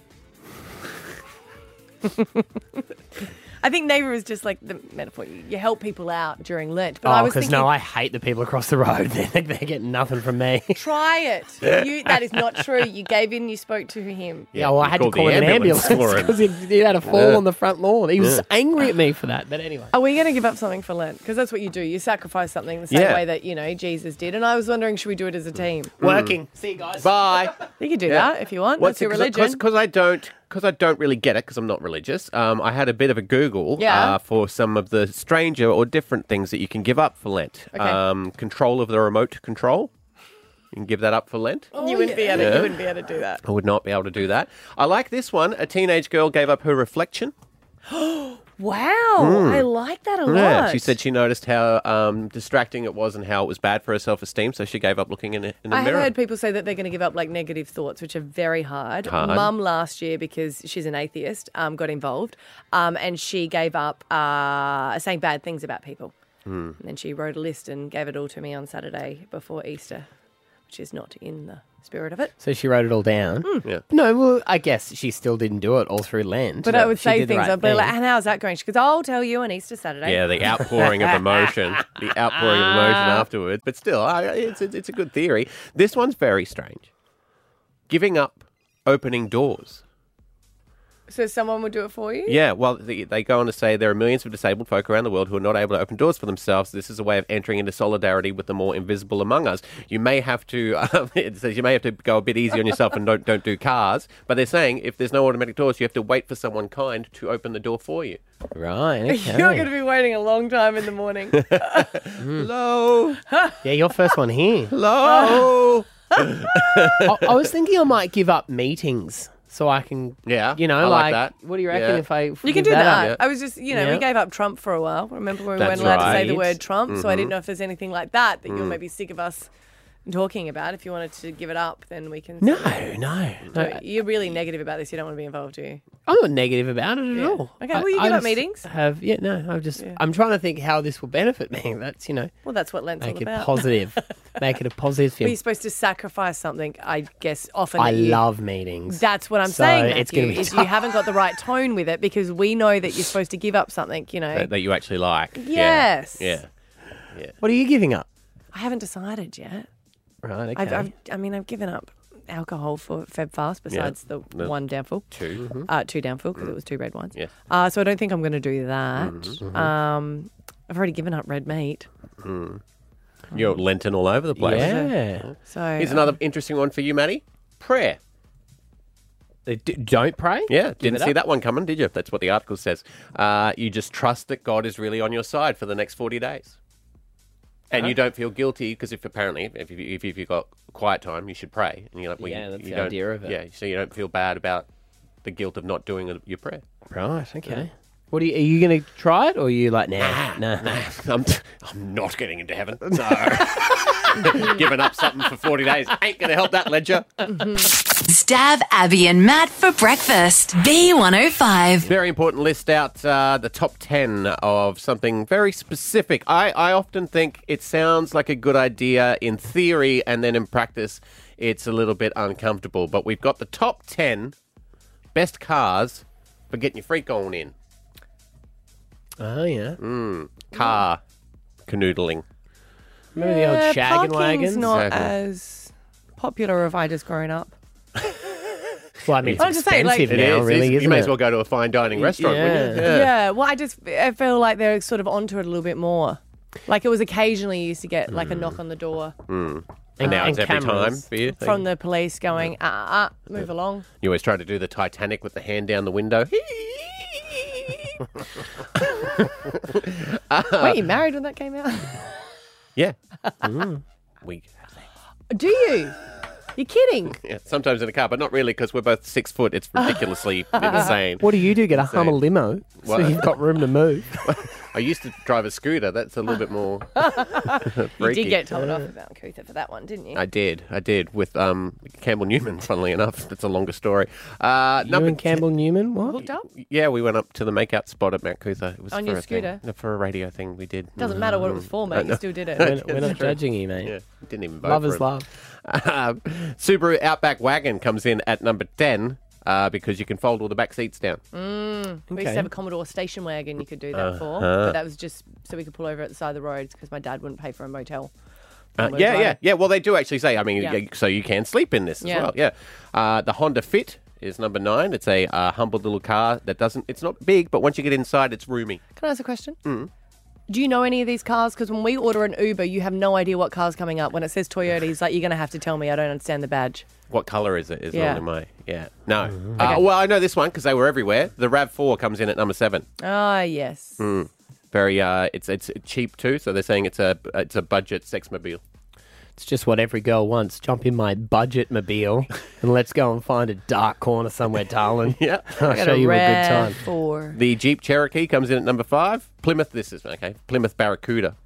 Speaker 4: I think neighbour is just like the metaphor. You you help people out during Lent. But
Speaker 3: Oh,
Speaker 4: I was
Speaker 3: because
Speaker 4: thinking,
Speaker 3: no, I hate the people across the road. They're, they're getting nothing from me.
Speaker 4: try it. You, that is not true. You gave in. You spoke to him.
Speaker 3: Yeah, well, I
Speaker 5: you
Speaker 3: had to
Speaker 5: called
Speaker 3: call
Speaker 5: the
Speaker 3: an ambulance
Speaker 5: ambulance for him.
Speaker 3: because he, he had a fall
Speaker 5: Yeah.
Speaker 3: on the front lawn. He was
Speaker 5: Yeah.
Speaker 3: angry at me for that. But anyway,
Speaker 4: Are we going to give up something for Lent? Because that's what you do. You sacrifice something the same
Speaker 5: Yeah.
Speaker 4: way that, you know, Jesus did. And I was wondering, should we do it as a team?
Speaker 3: working. See you guys.
Speaker 5: Bye.
Speaker 4: You can do
Speaker 5: Yeah.
Speaker 4: that if you want.
Speaker 5: What's
Speaker 4: That's your religion.
Speaker 5: Because I don't, because I don't really get it, because I'm not religious. Um, I had a bit of a Google
Speaker 4: Yeah.
Speaker 5: uh, for some of the stranger or different things that you can give up for Lent.
Speaker 4: Okay.
Speaker 5: Um, control of the remote control. You can give that up for Lent.
Speaker 4: you wouldn't be able to.
Speaker 5: Yeah.
Speaker 4: You wouldn't be able to do that.
Speaker 5: I would not be able to do that. I like this one. A teenage girl gave up her reflection.
Speaker 4: Wow,
Speaker 5: Mm.
Speaker 4: I like that a lot.
Speaker 5: Yeah, she said she noticed how um, distracting it was and how it was bad for her self-esteem, so she gave up looking in, a, in the
Speaker 4: I have
Speaker 5: mirror.
Speaker 4: heard people say that they're going to give up like negative thoughts, which are very hard.
Speaker 5: Hard.
Speaker 4: Mum last year, because she's an atheist, um, got involved, um, and she gave up uh, saying bad things about people.
Speaker 5: Hmm.
Speaker 4: And then she wrote a list and gave it all to me on Saturday before Easter, which is not in the spirit of it.
Speaker 3: So she wrote it all down.
Speaker 5: Yeah.
Speaker 3: No, well, I guess she still didn't do it all through Lent.
Speaker 4: But I would
Speaker 3: She
Speaker 4: say
Speaker 3: did the
Speaker 4: things.
Speaker 3: right
Speaker 4: I'd be like,
Speaker 3: thing.
Speaker 4: and how's that going? She goes, I'll tell you on Easter Saturday.
Speaker 5: Yeah, the outpouring of emotion, the outpouring of emotion afterwards. But still, I, it's, it's it's a good theory. This one's very strange. Giving up opening doors.
Speaker 4: So someone would do it for you?
Speaker 5: Yeah, well, they, they go on to say there are millions of disabled folk around the world who are not able to open doors for themselves. This is a way of entering into solidarity with the more invisible among us. You may have to, um, it says you may have to go a bit easy on yourself and don't don't do cars. But they're saying if there's no automatic doors, you have to wait for someone kind to open the door for you.
Speaker 3: Right, okay.
Speaker 4: You're going to be waiting a long time in the morning.
Speaker 5: Hello.
Speaker 3: Yeah, you're first one here.
Speaker 5: Hello.
Speaker 3: I, I was thinking I might give up meetings so I can,
Speaker 5: Yeah,
Speaker 3: you know,
Speaker 5: I like
Speaker 3: like,
Speaker 5: that.
Speaker 3: what do you reckon
Speaker 5: Yeah.
Speaker 3: if I
Speaker 4: You
Speaker 3: give
Speaker 4: can do that.
Speaker 3: up?
Speaker 4: I was just, you know,
Speaker 3: Yeah.
Speaker 4: we gave up Trump for a while. Remember when we
Speaker 5: That's
Speaker 4: weren't allowed to say the
Speaker 3: right.
Speaker 4: word Trump? So I didn't
Speaker 5: Mhm.
Speaker 4: know if there's anything like that that you're
Speaker 3: Mm.
Speaker 4: maybe sick of us talking about. If you wanted to give it up, then we can.
Speaker 3: No, no, no.
Speaker 4: You're really negative about this. You don't want to be involved, do you?
Speaker 3: I'm not negative about it at
Speaker 4: Yeah.
Speaker 3: all.
Speaker 4: Okay,
Speaker 3: I-
Speaker 4: well, you
Speaker 3: I
Speaker 4: give up
Speaker 3: just
Speaker 4: meetings.
Speaker 3: Have yeah, no. I'm just I'm trying to think how this will benefit me. That's you know,
Speaker 4: Well, that's what Lent's
Speaker 3: make
Speaker 4: all
Speaker 3: it
Speaker 4: about.
Speaker 3: positive, make it a positive
Speaker 4: Well,
Speaker 3: film.
Speaker 4: you're supposed to sacrifice something, I guess, often.
Speaker 3: I
Speaker 4: that you-
Speaker 3: love meetings.
Speaker 4: That's what I'm
Speaker 3: So
Speaker 4: saying, Matthew,
Speaker 3: it's gonna be
Speaker 4: is you
Speaker 3: tough.
Speaker 4: haven't got the right tone with it because we know that you're supposed to give up something, you know.
Speaker 5: That, that you actually like.
Speaker 4: Yes.
Speaker 5: Yeah. Yeah.
Speaker 3: What are you giving up?
Speaker 4: I haven't decided yet.
Speaker 3: Right. Okay.
Speaker 4: I've, I've, I mean, I've given up alcohol for Feb Fast besides the,
Speaker 5: The
Speaker 4: one downful.
Speaker 5: 2 Mhm.
Speaker 4: Uh, two downful because it was two red wines.
Speaker 5: Yes.
Speaker 4: Uh, so I don't think I'm going to do that.
Speaker 5: Mhm.
Speaker 4: Um, I've already given up red meat.
Speaker 5: Mm. You're Lenten all over the place.
Speaker 3: Yeah.
Speaker 4: So
Speaker 5: Here's
Speaker 4: um,
Speaker 5: another interesting one for you, Maddie. Prayer.
Speaker 3: They d- don't pray.
Speaker 5: Yeah,
Speaker 3: Give
Speaker 5: didn't
Speaker 3: it
Speaker 5: see
Speaker 3: up?
Speaker 5: that one coming, did you? That's what the article says. Uh, you just trust that God is really on your side for the next forty days. And
Speaker 3: Huh?
Speaker 5: you don't feel guilty because if apparently, if, you, if you've got quiet time, you should pray. And you're like, well,
Speaker 3: Yeah,
Speaker 5: you,
Speaker 3: that's
Speaker 5: you
Speaker 3: the
Speaker 5: don't-
Speaker 3: idea of it.
Speaker 5: Yeah, so you don't feel bad about the guilt of not doing your prayer.
Speaker 3: Right. Okay. What are you, are you going to try it or are you like, nah, nah,
Speaker 5: nah. I'm, I'm not getting into heaven. So, giving up something for forty days ain't going to help that ledger.
Speaker 1: Stab Abby and Matt for breakfast. B one oh five.
Speaker 5: Very important list out, uh, the top ten of something very specific. I, I often think it sounds like a good idea in theory, and then in practice, it's a little bit uncomfortable. But we've got the top ten best cars for getting your freak on in.
Speaker 3: Oh, yeah.
Speaker 5: Mm, car canoodling.
Speaker 3: Remember the old
Speaker 4: Yeah,
Speaker 3: shagging
Speaker 4: parking's
Speaker 3: wagons?
Speaker 4: not
Speaker 5: Exactly.
Speaker 4: as popular if I just growing up.
Speaker 3: Well, I mean, it's
Speaker 4: I'm just saying, like-
Speaker 3: expensive
Speaker 5: It
Speaker 3: now,
Speaker 5: is.
Speaker 3: really,
Speaker 5: You
Speaker 3: isn't
Speaker 5: may
Speaker 3: it?
Speaker 5: as well go to a fine dining restaurant, wouldn't you?
Speaker 4: Yeah. well, I just I feel like they're sort of onto it a little bit more. Like it was occasionally you used to get like a knock on the door
Speaker 5: Mm.
Speaker 3: And-
Speaker 5: And now
Speaker 3: and
Speaker 5: it's every time
Speaker 3: cameras.
Speaker 5: for you.
Speaker 4: from the police going, ah, ah, ah, move along.
Speaker 5: You always try to do the Titanic with the hand down the window.
Speaker 4: Wait, you married when that came out?
Speaker 5: Yeah. We
Speaker 4: Do you? You're kidding.
Speaker 5: yeah, sometimes in a car, but not really because we're both six foot. It's ridiculously insane.
Speaker 3: What do you do? Get a
Speaker 5: Insane.
Speaker 3: Hummer limo so
Speaker 5: What?
Speaker 3: you've got room to move.
Speaker 5: I used to drive a scooter. That's a little bit more
Speaker 4: You
Speaker 5: freaky.
Speaker 4: did get told off about Cootha for that one, didn't you?
Speaker 5: I did. I did with um, Campbell Newman. Funnily enough, that's a longer story. Uh,
Speaker 3: You
Speaker 5: number
Speaker 3: and Campbell Newman, what?
Speaker 4: Hooked up?
Speaker 5: Yeah, we went up to the makeout spot at Mount Cootha. It was
Speaker 4: On
Speaker 5: for
Speaker 4: your
Speaker 5: a thing.
Speaker 4: scooter?
Speaker 5: No, for a radio thing we did.
Speaker 4: Doesn't matter what it was for, mate.
Speaker 5: I
Speaker 4: You
Speaker 5: know.
Speaker 4: still did it.
Speaker 3: We're, we're not
Speaker 5: That's true.
Speaker 3: judging you, mate.
Speaker 5: Yeah, didn't even vote
Speaker 3: Love
Speaker 5: for
Speaker 3: is
Speaker 5: it.
Speaker 3: love.
Speaker 5: Um, Subaru Outback Wagon comes in at number ten uh, because you can fold all the back seats down.
Speaker 4: Mm. We used
Speaker 3: Okay.
Speaker 4: to have a Commodore station wagon you could do that for,
Speaker 5: Uh-huh.
Speaker 4: but that was just so we could pull over at the side of the roads because my dad wouldn't pay for a motel.
Speaker 5: Uh,
Speaker 4: We'll
Speaker 5: yeah,
Speaker 4: drive
Speaker 5: yeah,
Speaker 4: it.
Speaker 5: yeah. Well, they do actually say. I mean,
Speaker 4: Yeah.
Speaker 5: yeah, so you can sleep in this as
Speaker 4: Yeah.
Speaker 5: well. Yeah. Uh, the Honda Fit is number nine. It's a uh, humble little car that doesn't. It's not big, but once you get inside, it's roomy.
Speaker 4: Can I ask a question?
Speaker 5: Mm.
Speaker 4: Do you know any of these cars? Because when we order an Uber, you have no idea what car's coming up. When it says Toyota, he's like, you're going to have to tell me. I don't understand the badge.
Speaker 5: What colour is it? Is
Speaker 4: Yeah.
Speaker 5: normally my yeah. No. Uh, well, I know this one because they were everywhere. The RAV four comes in at number seven.
Speaker 4: Ah, yes.
Speaker 5: Mm. Very. Uh, it's it's cheap too. So they're saying it's a it's a budget sexmobile.
Speaker 3: It's just what every girl wants. Jump in my budget mobile and let's go and find a dark corner somewhere, darling.
Speaker 5: Yeah.
Speaker 3: I'll
Speaker 4: I got
Speaker 3: show you a good
Speaker 4: RAV
Speaker 3: time.
Speaker 4: four.
Speaker 5: The Jeep Cherokee comes in at number five. Plymouth. This is okay. Plymouth Barracuda.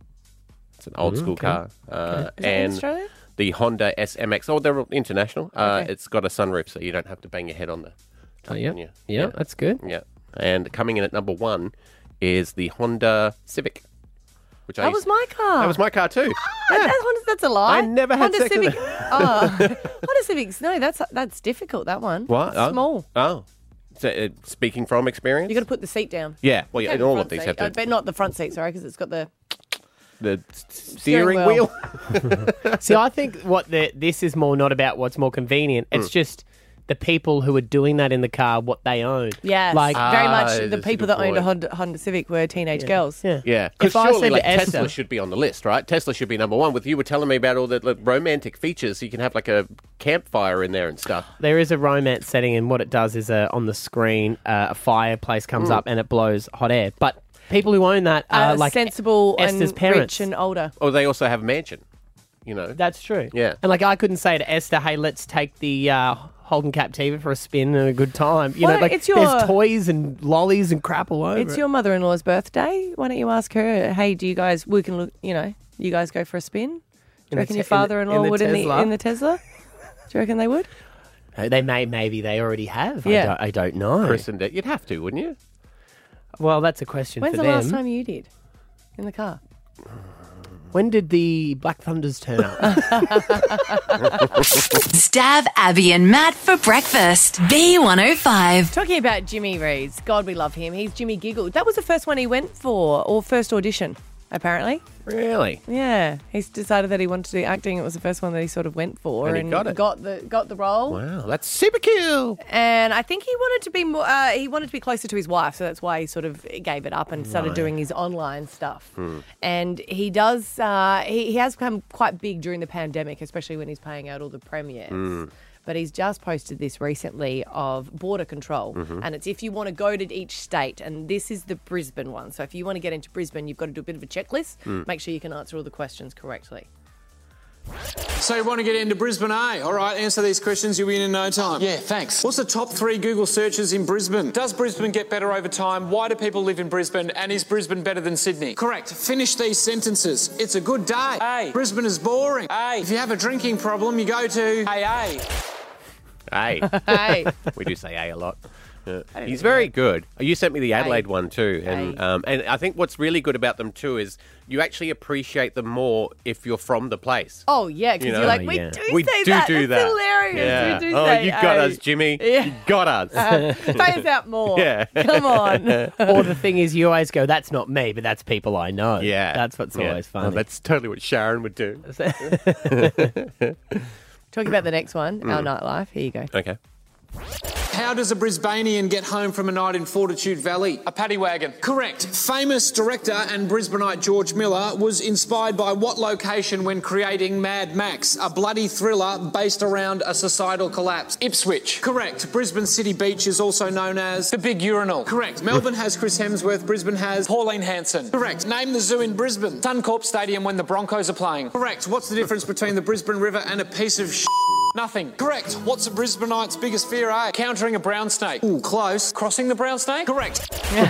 Speaker 5: It's an old
Speaker 3: Mm,
Speaker 5: school
Speaker 3: okay.
Speaker 5: car. Uh,
Speaker 4: Is that in
Speaker 5: and
Speaker 4: Australia?
Speaker 5: the Honda S M X. Oh, they're all international. Uh,
Speaker 4: Okay.
Speaker 5: It's got a sunroof, so you don't have to bang your head on the.
Speaker 3: Oh, yeah.
Speaker 5: on you.
Speaker 3: Yeah, that's good.
Speaker 5: Yeah. And coming in at number one is the Honda Civic. Which I
Speaker 4: That
Speaker 5: used-
Speaker 4: was my car.
Speaker 5: That was my car too.
Speaker 4: Ah, that- Honda- that's a lie.
Speaker 5: I never had
Speaker 4: Honda
Speaker 5: sex with
Speaker 4: Civic. Oh, Honda Civics. No, that's that's difficult. That one.
Speaker 5: What?
Speaker 4: It's
Speaker 5: Oh.
Speaker 4: small.
Speaker 5: Oh. So, uh, speaking from experience?
Speaker 4: You got to put the seat down.
Speaker 5: Yeah. Well, yeah,
Speaker 4: And
Speaker 5: and
Speaker 4: the
Speaker 5: all
Speaker 4: front
Speaker 5: of these
Speaker 4: seat.
Speaker 5: have to.
Speaker 4: Uh, but not the front seat, sorry, because it's got the.
Speaker 5: the s- steering,
Speaker 4: Steering
Speaker 5: wheel.
Speaker 4: wheel.
Speaker 3: See, I think what the, this is more not about what's more convenient. It's
Speaker 5: Mm.
Speaker 3: just the people who are doing that in the car, what they own.
Speaker 4: Yes,
Speaker 3: Like,
Speaker 4: very
Speaker 5: Ah,
Speaker 4: much.
Speaker 5: that's
Speaker 4: The
Speaker 5: a
Speaker 4: people
Speaker 5: good
Speaker 4: that owned a
Speaker 5: point.
Speaker 4: Honda, Honda Civic were teenage girls.
Speaker 3: Yeah.
Speaker 5: Yeah, because
Speaker 3: If I
Speaker 5: surely
Speaker 3: said
Speaker 5: like
Speaker 3: to Esther-
Speaker 5: Tesla should be on the list, right? Tesla should be number one. With you were telling me about all the like, romantic features, you can have like a campfire in there and stuff.
Speaker 3: There is a romance setting, and what it does is uh, on the screen, uh, a fireplace comes
Speaker 5: Mm.
Speaker 3: up and it blows hot air. But people who own that are
Speaker 4: Uh,
Speaker 3: like
Speaker 4: sensible
Speaker 3: Esther's
Speaker 4: and
Speaker 3: parents.
Speaker 4: rich and older.
Speaker 5: Or they also have a mansion, you know.
Speaker 3: That's true.
Speaker 5: Yeah.
Speaker 3: And like I couldn't say to Esther, "Hey, let's take the uh, Holden Captiva for a spin and a good time." You
Speaker 4: Why
Speaker 3: know, like
Speaker 4: it's your-
Speaker 3: there's toys and lollies and crap all over.
Speaker 4: It's
Speaker 3: it.
Speaker 4: your mother-in-law's birthday. Why don't you ask her? Hey, do you guys? We can look. You know, you guys go for a spin. Do
Speaker 3: In
Speaker 4: you
Speaker 3: the
Speaker 4: reckon
Speaker 3: te-
Speaker 4: your
Speaker 3: in the-
Speaker 4: father-in-law
Speaker 3: in the
Speaker 4: would in the
Speaker 3: Tesla?
Speaker 4: in the Tesla? Do you reckon they would?
Speaker 3: Uh, They may, maybe they already have.
Speaker 4: Yeah.
Speaker 3: I don't, I don't know.
Speaker 5: Christened it. You'd have to, wouldn't you?
Speaker 3: Well, that's a question
Speaker 4: When's
Speaker 3: for
Speaker 4: the
Speaker 3: them.
Speaker 4: last time you did in the car?
Speaker 3: When did the Black Thunders turn up?
Speaker 1: Stab Abby and Matt for breakfast. B one oh five.
Speaker 4: Talking about Jimmy Reeves, God, we love him. He's Jimmy Giggle. That was the first one he went for, or first audition, apparently.
Speaker 5: Really?
Speaker 4: Yeah, he's decided that he wanted to do acting. It was the first one that he sort of went for,
Speaker 5: And he got it.
Speaker 4: got the got the role.
Speaker 5: Wow, that's super cool.
Speaker 4: And I think he wanted to be more. Uh, he wanted to be closer to his wife, so that's why he sort of gave it up and started
Speaker 5: Right.
Speaker 4: doing his online stuff.
Speaker 5: Hmm.
Speaker 4: And he does. Uh, he he has become quite big during the pandemic, especially when he's paying out all the premieres.
Speaker 5: Mm.
Speaker 4: But he's just posted this recently of border control.
Speaker 5: Mhm.
Speaker 4: And it's if you want to go to each state. And this is the Brisbane one. So if you want to get into Brisbane, you've got to do a bit of a checklist.
Speaker 5: Mm.
Speaker 4: Make sure you can answer all the questions correctly.
Speaker 19: So you want to get into Brisbane, eh? All right, answer these questions. You'll be in in no time.
Speaker 20: Yeah, thanks.
Speaker 19: What's the top three Google searches in Brisbane? Does Brisbane get better over time? Why do people live in Brisbane? And is Brisbane better than Sydney? Correct. Finish these sentences. It's a good day. A. Brisbane is boring. A. If you have a drinking problem, you go to A A.
Speaker 5: A.
Speaker 4: Hey.
Speaker 5: We do say A a lot. Yeah. He's very good. You sent me the Adelaide
Speaker 4: A.
Speaker 5: one too, and um, and I think what's really good about them too is you actually appreciate them more if you're from the place.
Speaker 4: Oh, yeah, because
Speaker 5: You know?
Speaker 4: you're like, we
Speaker 5: Yeah.
Speaker 4: do
Speaker 5: We
Speaker 4: say
Speaker 5: do
Speaker 4: that.
Speaker 5: do
Speaker 4: That's
Speaker 5: that.
Speaker 4: hilarious.
Speaker 5: Yeah.
Speaker 4: We do
Speaker 5: Oh,
Speaker 4: say
Speaker 5: you got
Speaker 4: A.
Speaker 5: us, Jimmy.
Speaker 4: Yeah.
Speaker 5: You got us.
Speaker 4: Uh, say us out more.
Speaker 5: Yeah.
Speaker 4: Come on.
Speaker 3: Or the thing is, you always go, that's not me, but that's people I know.
Speaker 5: Yeah.
Speaker 3: That's what's
Speaker 5: Yeah.
Speaker 3: always
Speaker 5: Oh,
Speaker 3: funny.
Speaker 5: that's totally what Sharon would do.
Speaker 4: Talking about the next one, our
Speaker 5: Mm.
Speaker 4: nightlife. Here you go.
Speaker 5: Okay.
Speaker 19: How does a Brisbanean get home from a night in Fortitude Valley? A paddy wagon. Correct. Famous director and Brisbaneite George Miller was inspired by what location when creating Mad Max, a bloody thriller based around a societal collapse? Ipswich. Correct. Brisbane City Beach is also known as the Big Urinal. Correct. Melbourne has Chris Hemsworth. Brisbane has Pauline Hanson. Correct. Name the zoo in Brisbane. Suncorp Stadium when the Broncos are playing. Correct. What's the difference between the Brisbane River and a piece of sh**? Nothing. Correct. What's a Brisbaneite's biggest fear, eh? Countering a brown snake. Ooh, close. Crossing the brown snake? Correct.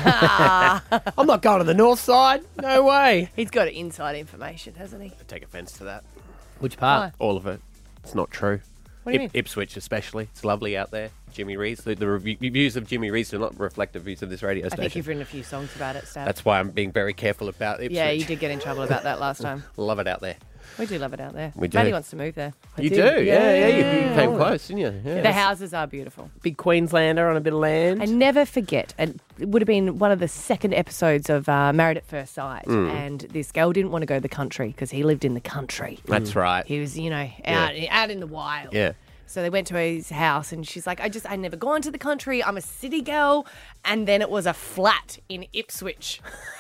Speaker 3: I'm not going to the north side. No way.
Speaker 4: He's got inside information, hasn't he?
Speaker 5: I take offence to that.
Speaker 3: Which part?
Speaker 5: All of it. It's not true.
Speaker 4: What do you
Speaker 5: Ip-
Speaker 4: mean?
Speaker 5: Ipswich especially. It's lovely out there. Jimmy Rees. The, the rev- reviews of Jimmy Rees do not reflect the views of this radio
Speaker 4: I
Speaker 5: station.
Speaker 4: think you've written a few songs about it, Stab.
Speaker 5: That's why I'm being very careful about Ipswich.
Speaker 4: Yeah, you did get in trouble about that last time.
Speaker 5: Love it out there.
Speaker 4: We do love it out there.
Speaker 5: We do.
Speaker 4: Maddie wants to move there.
Speaker 5: You do? Yeah, yeah. You, you came
Speaker 4: Oh.
Speaker 5: close, didn't you? Yeah.
Speaker 4: The houses are beautiful.
Speaker 3: Big Queenslander on a bit of land.
Speaker 4: I never forget, and it would have been one of the second episodes of uh, Married at First Sight,
Speaker 5: Mm.
Speaker 4: and this girl didn't want to go to the country because he lived in the country.
Speaker 5: That's right.
Speaker 4: He was, you know, out, out in the wild.
Speaker 5: Yeah.
Speaker 4: So they went to his house, and she's like, I just, I never gone to the country. I'm a city girl. And then it was a flat in Ipswich.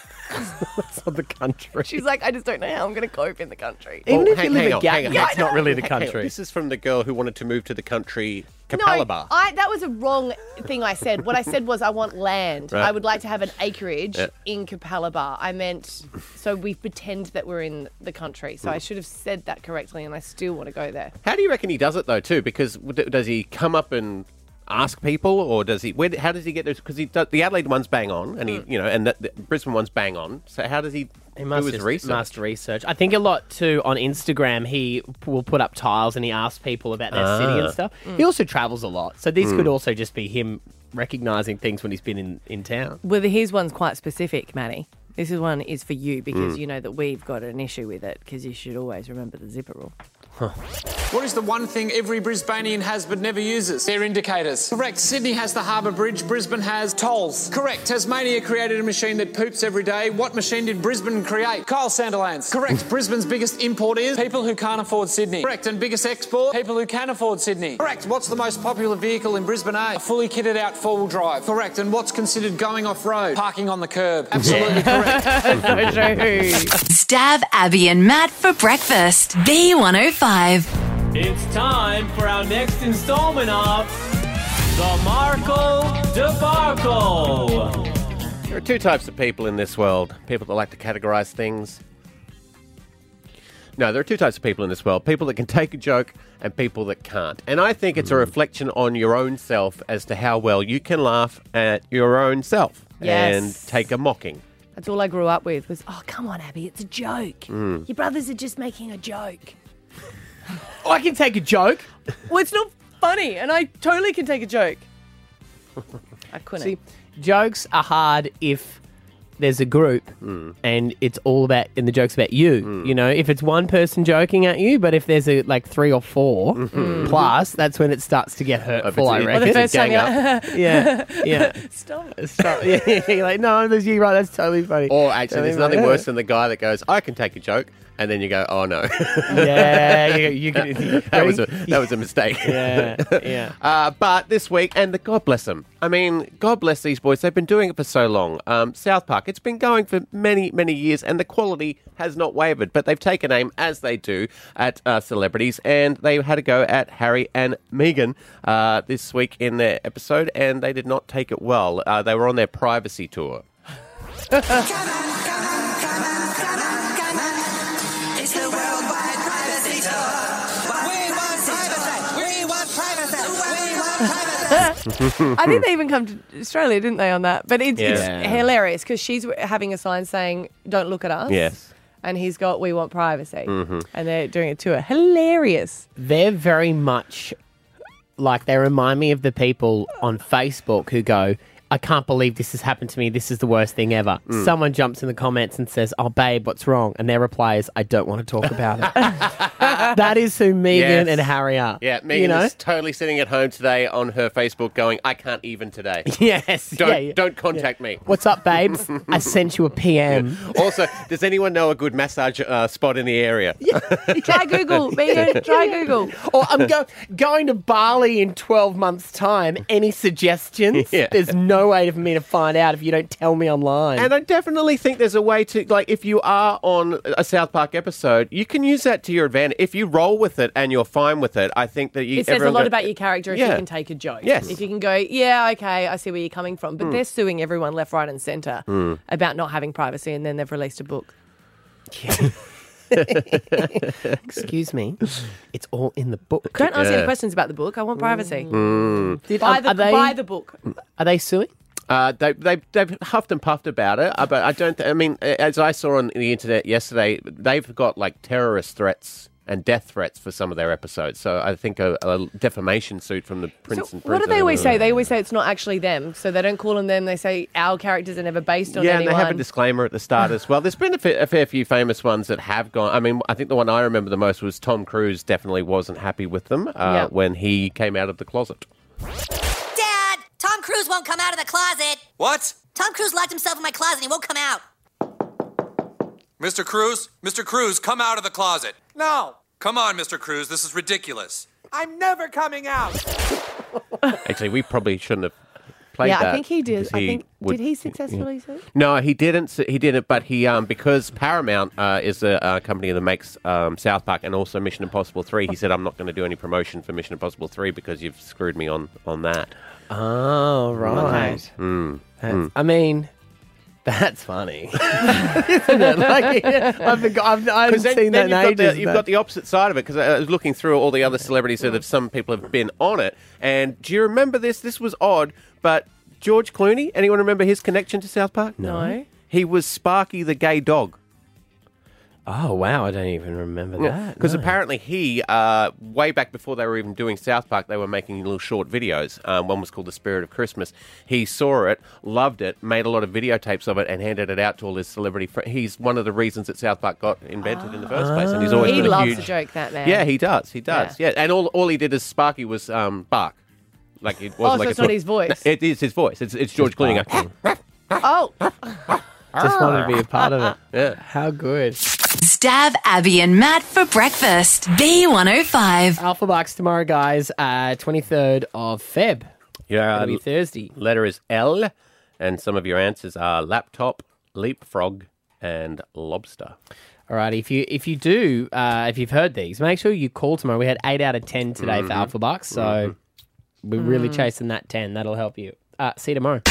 Speaker 3: That's not the country.
Speaker 4: She's like, I just don't know how I'm going to cope in the country.
Speaker 3: Even
Speaker 5: Well,
Speaker 3: if
Speaker 5: hang-
Speaker 3: you live
Speaker 5: hang
Speaker 3: in
Speaker 5: on,
Speaker 3: Gap,
Speaker 5: hang on.
Speaker 3: that's not really the
Speaker 5: Hang on.
Speaker 3: country.
Speaker 5: This is from the girl who wanted to move to the country,
Speaker 4: No,
Speaker 5: Capalaba.
Speaker 4: I, that was a wrong thing I said. What I said was I want land.
Speaker 5: Right.
Speaker 4: I would like to have an acreage
Speaker 5: Yeah.
Speaker 4: in Capalaba. I meant, so we pretend that we're in the country. So I
Speaker 5: Mm.
Speaker 4: should have said that correctly, and I still want to go there.
Speaker 5: How do you reckon he does it though? Too because w- does he come up and ask people, or does he? Where, how does he get those? Because he does, the Adelaide one's bang on, and he, you know, and the, the Brisbane one's bang on. So how does he?
Speaker 3: He must
Speaker 5: do his
Speaker 3: just
Speaker 5: research?
Speaker 3: must research. I think a lot too on Instagram. He p- will put up tiles and he asks people about their city
Speaker 5: Ah.
Speaker 3: and stuff.
Speaker 4: Mm.
Speaker 3: He also travels a lot, so this
Speaker 5: Mm.
Speaker 3: could also just be him recognizing things when he's been in, in town.
Speaker 4: Well, his one's quite specific, Manny. This is one is for you because
Speaker 3: Mm.
Speaker 4: you know that we've got an issue with it because you should always remember the zipper rule.
Speaker 19: What is the one thing every Brisbanean has but never uses? Their indicators. Correct. Sydney has the Harbour Bridge. Brisbane has tolls. Correct. Tasmania created a machine that poops every day. What machine did Brisbane create? Kyle Sandilands. Correct. Brisbane's biggest import is people who can't afford Sydney. Correct. And biggest export? People who can afford Sydney. Correct. What's the most popular vehicle in Brisbane? A fully kitted out four-wheel drive. Correct. And what's considered going off-road? Parking on the curb. Absolutely correct.
Speaker 4: So true.
Speaker 1: Stab Abby and Matt for breakfast. B one oh five.
Speaker 21: It's time for our next installment of The Markle Debacle.
Speaker 5: There are two types of people in this world: people that like to categorise things. No, there are two types of people in this world: people that can take a joke and people that can't. And I think it's a reflection on your own self as to how well you can laugh at your own self
Speaker 4: Yes.
Speaker 5: and take a mocking.
Speaker 4: That's all I grew up with was, oh, come on, Abby, it's a joke.
Speaker 5: Mm.
Speaker 4: Your brothers are just making a joke.
Speaker 3: Oh, I can take a joke.
Speaker 4: Well, it's not funny, and I totally can take a joke. I couldn't.
Speaker 3: See, jokes are hard if there's a group and it's all about, and the joke's about you. You know, if it's one person joking at you, but if there's a like three or four
Speaker 5: Mm-hmm.
Speaker 3: plus, that's when it starts to get hurtful. I
Speaker 5: it's-
Speaker 3: reckon.
Speaker 4: Well, the first time
Speaker 5: gang
Speaker 4: you're
Speaker 5: up.
Speaker 3: yeah, yeah.
Speaker 4: Stop.
Speaker 3: Stop. Yeah, yeah, you're like, no, that's you, right? That's totally funny.
Speaker 5: Or actually, there's
Speaker 3: Totally
Speaker 5: nothing
Speaker 3: funny.
Speaker 5: worse than the guy that goes, "I can take a joke," and then you go, "Oh no."
Speaker 3: Yeah, you, you can.
Speaker 5: that was a that was a mistake.
Speaker 3: Yeah, yeah.
Speaker 5: Uh, but this week, and the, God bless them. I mean, God bless these boys. They've been doing it for so long. Um, South Park, it's been going for many, many years, and the quality has not wavered. But they've taken aim, as they do, at uh, celebrities, and they had a go at Harry and Meghan uh, this week in their episode, and they did not take it well. Uh, they were on their privacy tour.
Speaker 21: It's the worldwide privacy tour.
Speaker 4: I think they even come to Australia, didn't they, on that? But it's,
Speaker 5: Yeah.
Speaker 4: it's hilarious because she's having a sign saying, don't look at us.
Speaker 5: Yes.
Speaker 4: And he's got, we want privacy.
Speaker 3: Mhm.
Speaker 4: And they're doing a tour. Hilarious.
Speaker 3: They're very much like they remind me of the people on Facebook who go, I can't believe this has happened to me. This is the worst thing ever.
Speaker 5: Mm.
Speaker 3: Someone jumps in the comments and says, oh, babe, what's wrong? And their reply is, I don't want to talk about it. That is who Megan
Speaker 5: Yes.
Speaker 3: and Harry are.
Speaker 5: Yeah, Megan
Speaker 3: you know?
Speaker 5: is totally sitting at home today on her Facebook going, I can't even today.
Speaker 3: Yes.
Speaker 5: Don't,
Speaker 3: yeah, yeah.
Speaker 5: don't contact me.
Speaker 3: What's up, babes? I sent you a P M.
Speaker 5: Also, does anyone know a good massage uh, spot in the area?
Speaker 4: Try Google. Megan, try Google.
Speaker 3: Or I'm go- going to Bali in twelve months' time. Any suggestions?
Speaker 5: Yeah.
Speaker 3: There's no way for me to find out if you don't tell me online.
Speaker 5: And I definitely think there's a way to, like, if you are on a South Park episode, you can use that to your advantage. If you roll with it and you're fine with it, I think that you.
Speaker 4: It says a
Speaker 5: everyone
Speaker 4: lot
Speaker 5: go-
Speaker 4: about your character if you
Speaker 5: Yeah.
Speaker 4: can take a joke.
Speaker 5: Yes.
Speaker 4: If you can go, yeah, okay, I see where you're coming from. But
Speaker 5: Mm.
Speaker 4: they're suing everyone left, right, and centre
Speaker 5: Mm.
Speaker 4: about not having privacy, and then they've released a book.
Speaker 3: Excuse me. It's all in the book.
Speaker 4: Don't ask any
Speaker 5: Yeah.
Speaker 4: questions about the book. I want privacy.
Speaker 5: Mm.
Speaker 4: Buy,
Speaker 3: Are-
Speaker 4: the,
Speaker 3: are they-
Speaker 4: buy the book.
Speaker 3: Are they suing?
Speaker 5: Uh, they, they, they've huffed and puffed about it, uh, but I don't. Th- I mean, as I saw on the internet yesterday, they've got like terrorist threats and death threats for some of their episodes. So I think a, a defamation suit from the Prince and
Speaker 4: What
Speaker 5: Princess.
Speaker 4: do they always say? They always say it's not actually them. So they don't call them them. They say our characters are never based on
Speaker 5: Yeah, and
Speaker 4: anyone.
Speaker 5: they have a disclaimer at the start as well. There's been a fair, a fair few famous ones that have gone. I mean, I think the one I remember the most was Tom Cruise. Definitely wasn't happy with them uh,
Speaker 20: Yep.
Speaker 5: when he came out of the closet.
Speaker 20: Dad, Tom Cruise won't come out of the closet.
Speaker 22: What?
Speaker 20: Tom Cruise locked himself in my closet and he won't come out.
Speaker 22: Mister Cruz? Mister Cruz, come out of the closet.
Speaker 20: No,
Speaker 22: Come on, Mister Cruz, this is ridiculous.
Speaker 20: I'm never coming out.
Speaker 5: Actually, we probably shouldn't have played
Speaker 4: yeah,
Speaker 5: that.
Speaker 4: I think he did.
Speaker 5: because
Speaker 4: I think
Speaker 5: would-
Speaker 4: did he successfully sue?
Speaker 5: No, he didn't. s- He didn't. But he, um, because Paramount uh, is a uh, company that makes um, South Park and also Mission Impossible three. He said, "I'm not going to do any promotion for Mission Impossible three because you've screwed me on on that."
Speaker 3: Oh, right.
Speaker 5: Mm.
Speaker 3: That's-
Speaker 5: Mm.
Speaker 3: I mean, that's funny. Isn't it? Like, I forgot, I've, I haven't
Speaker 5: 'Cause then,
Speaker 3: seen
Speaker 5: then
Speaker 3: that
Speaker 5: you've,
Speaker 3: in
Speaker 5: got
Speaker 3: ages.
Speaker 5: the, you've
Speaker 3: but-
Speaker 5: got the opposite side of it because I was looking through all the other celebrities that have, some people have been on it. And do you remember this? This was odd, but George Clooney, anyone remember his connection to South Park?
Speaker 4: No.
Speaker 5: He was Sparky the gay dog.
Speaker 3: Oh, wow. I don't even remember that.
Speaker 5: Because
Speaker 3: no.
Speaker 5: apparently he, uh, way back before they were even doing South Park, they were making little short videos. Um, one was called The Spirit of Christmas. He saw it, loved it, made a lot of videotapes of it, and handed it out to all his celebrity friends. He's one of the reasons that South Park got invented in the first place. And he's always
Speaker 4: He
Speaker 5: been a
Speaker 4: loves
Speaker 5: huge...
Speaker 4: a joke, that man.
Speaker 5: Yeah, he does. He does. Yeah, and all all he did is Sparky was um, bark. Like it
Speaker 4: Oh,
Speaker 5: was
Speaker 4: so
Speaker 5: like
Speaker 4: it's
Speaker 5: a
Speaker 4: not
Speaker 5: sort-
Speaker 4: his voice.
Speaker 5: It is his voice. It's it's George Clooney. going,
Speaker 4: Oh.
Speaker 3: Just wanted to be a part of it.
Speaker 5: Yeah.
Speaker 3: How good.
Speaker 1: Stab Abby and Matt for breakfast. B one oh five.
Speaker 3: Alpha Bucks tomorrow, guys. Uh, twenty-third of Feb.
Speaker 5: Yeah,
Speaker 3: It'll be Thursday.
Speaker 5: Letter is L, and some of your answers are laptop, leapfrog, and lobster.
Speaker 3: Alrighty, if you if you do, uh, if you've heard these, make sure you call tomorrow. We had eight out of ten today for
Speaker 5: Mhm.
Speaker 3: Alpha Bucks, so
Speaker 5: Mhm.
Speaker 3: we're really
Speaker 5: Mm.
Speaker 3: chasing that ten. That'll help you. Uh, see you tomorrow.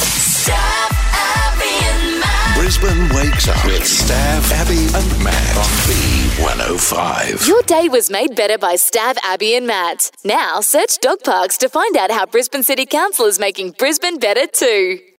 Speaker 2: Brisbane wakes up with Stav, Abby, and Matt on B one oh five.
Speaker 1: Your day was made better by Stab, Abby and Matt. Now search dog parks to find out how Brisbane City Council is making Brisbane better too.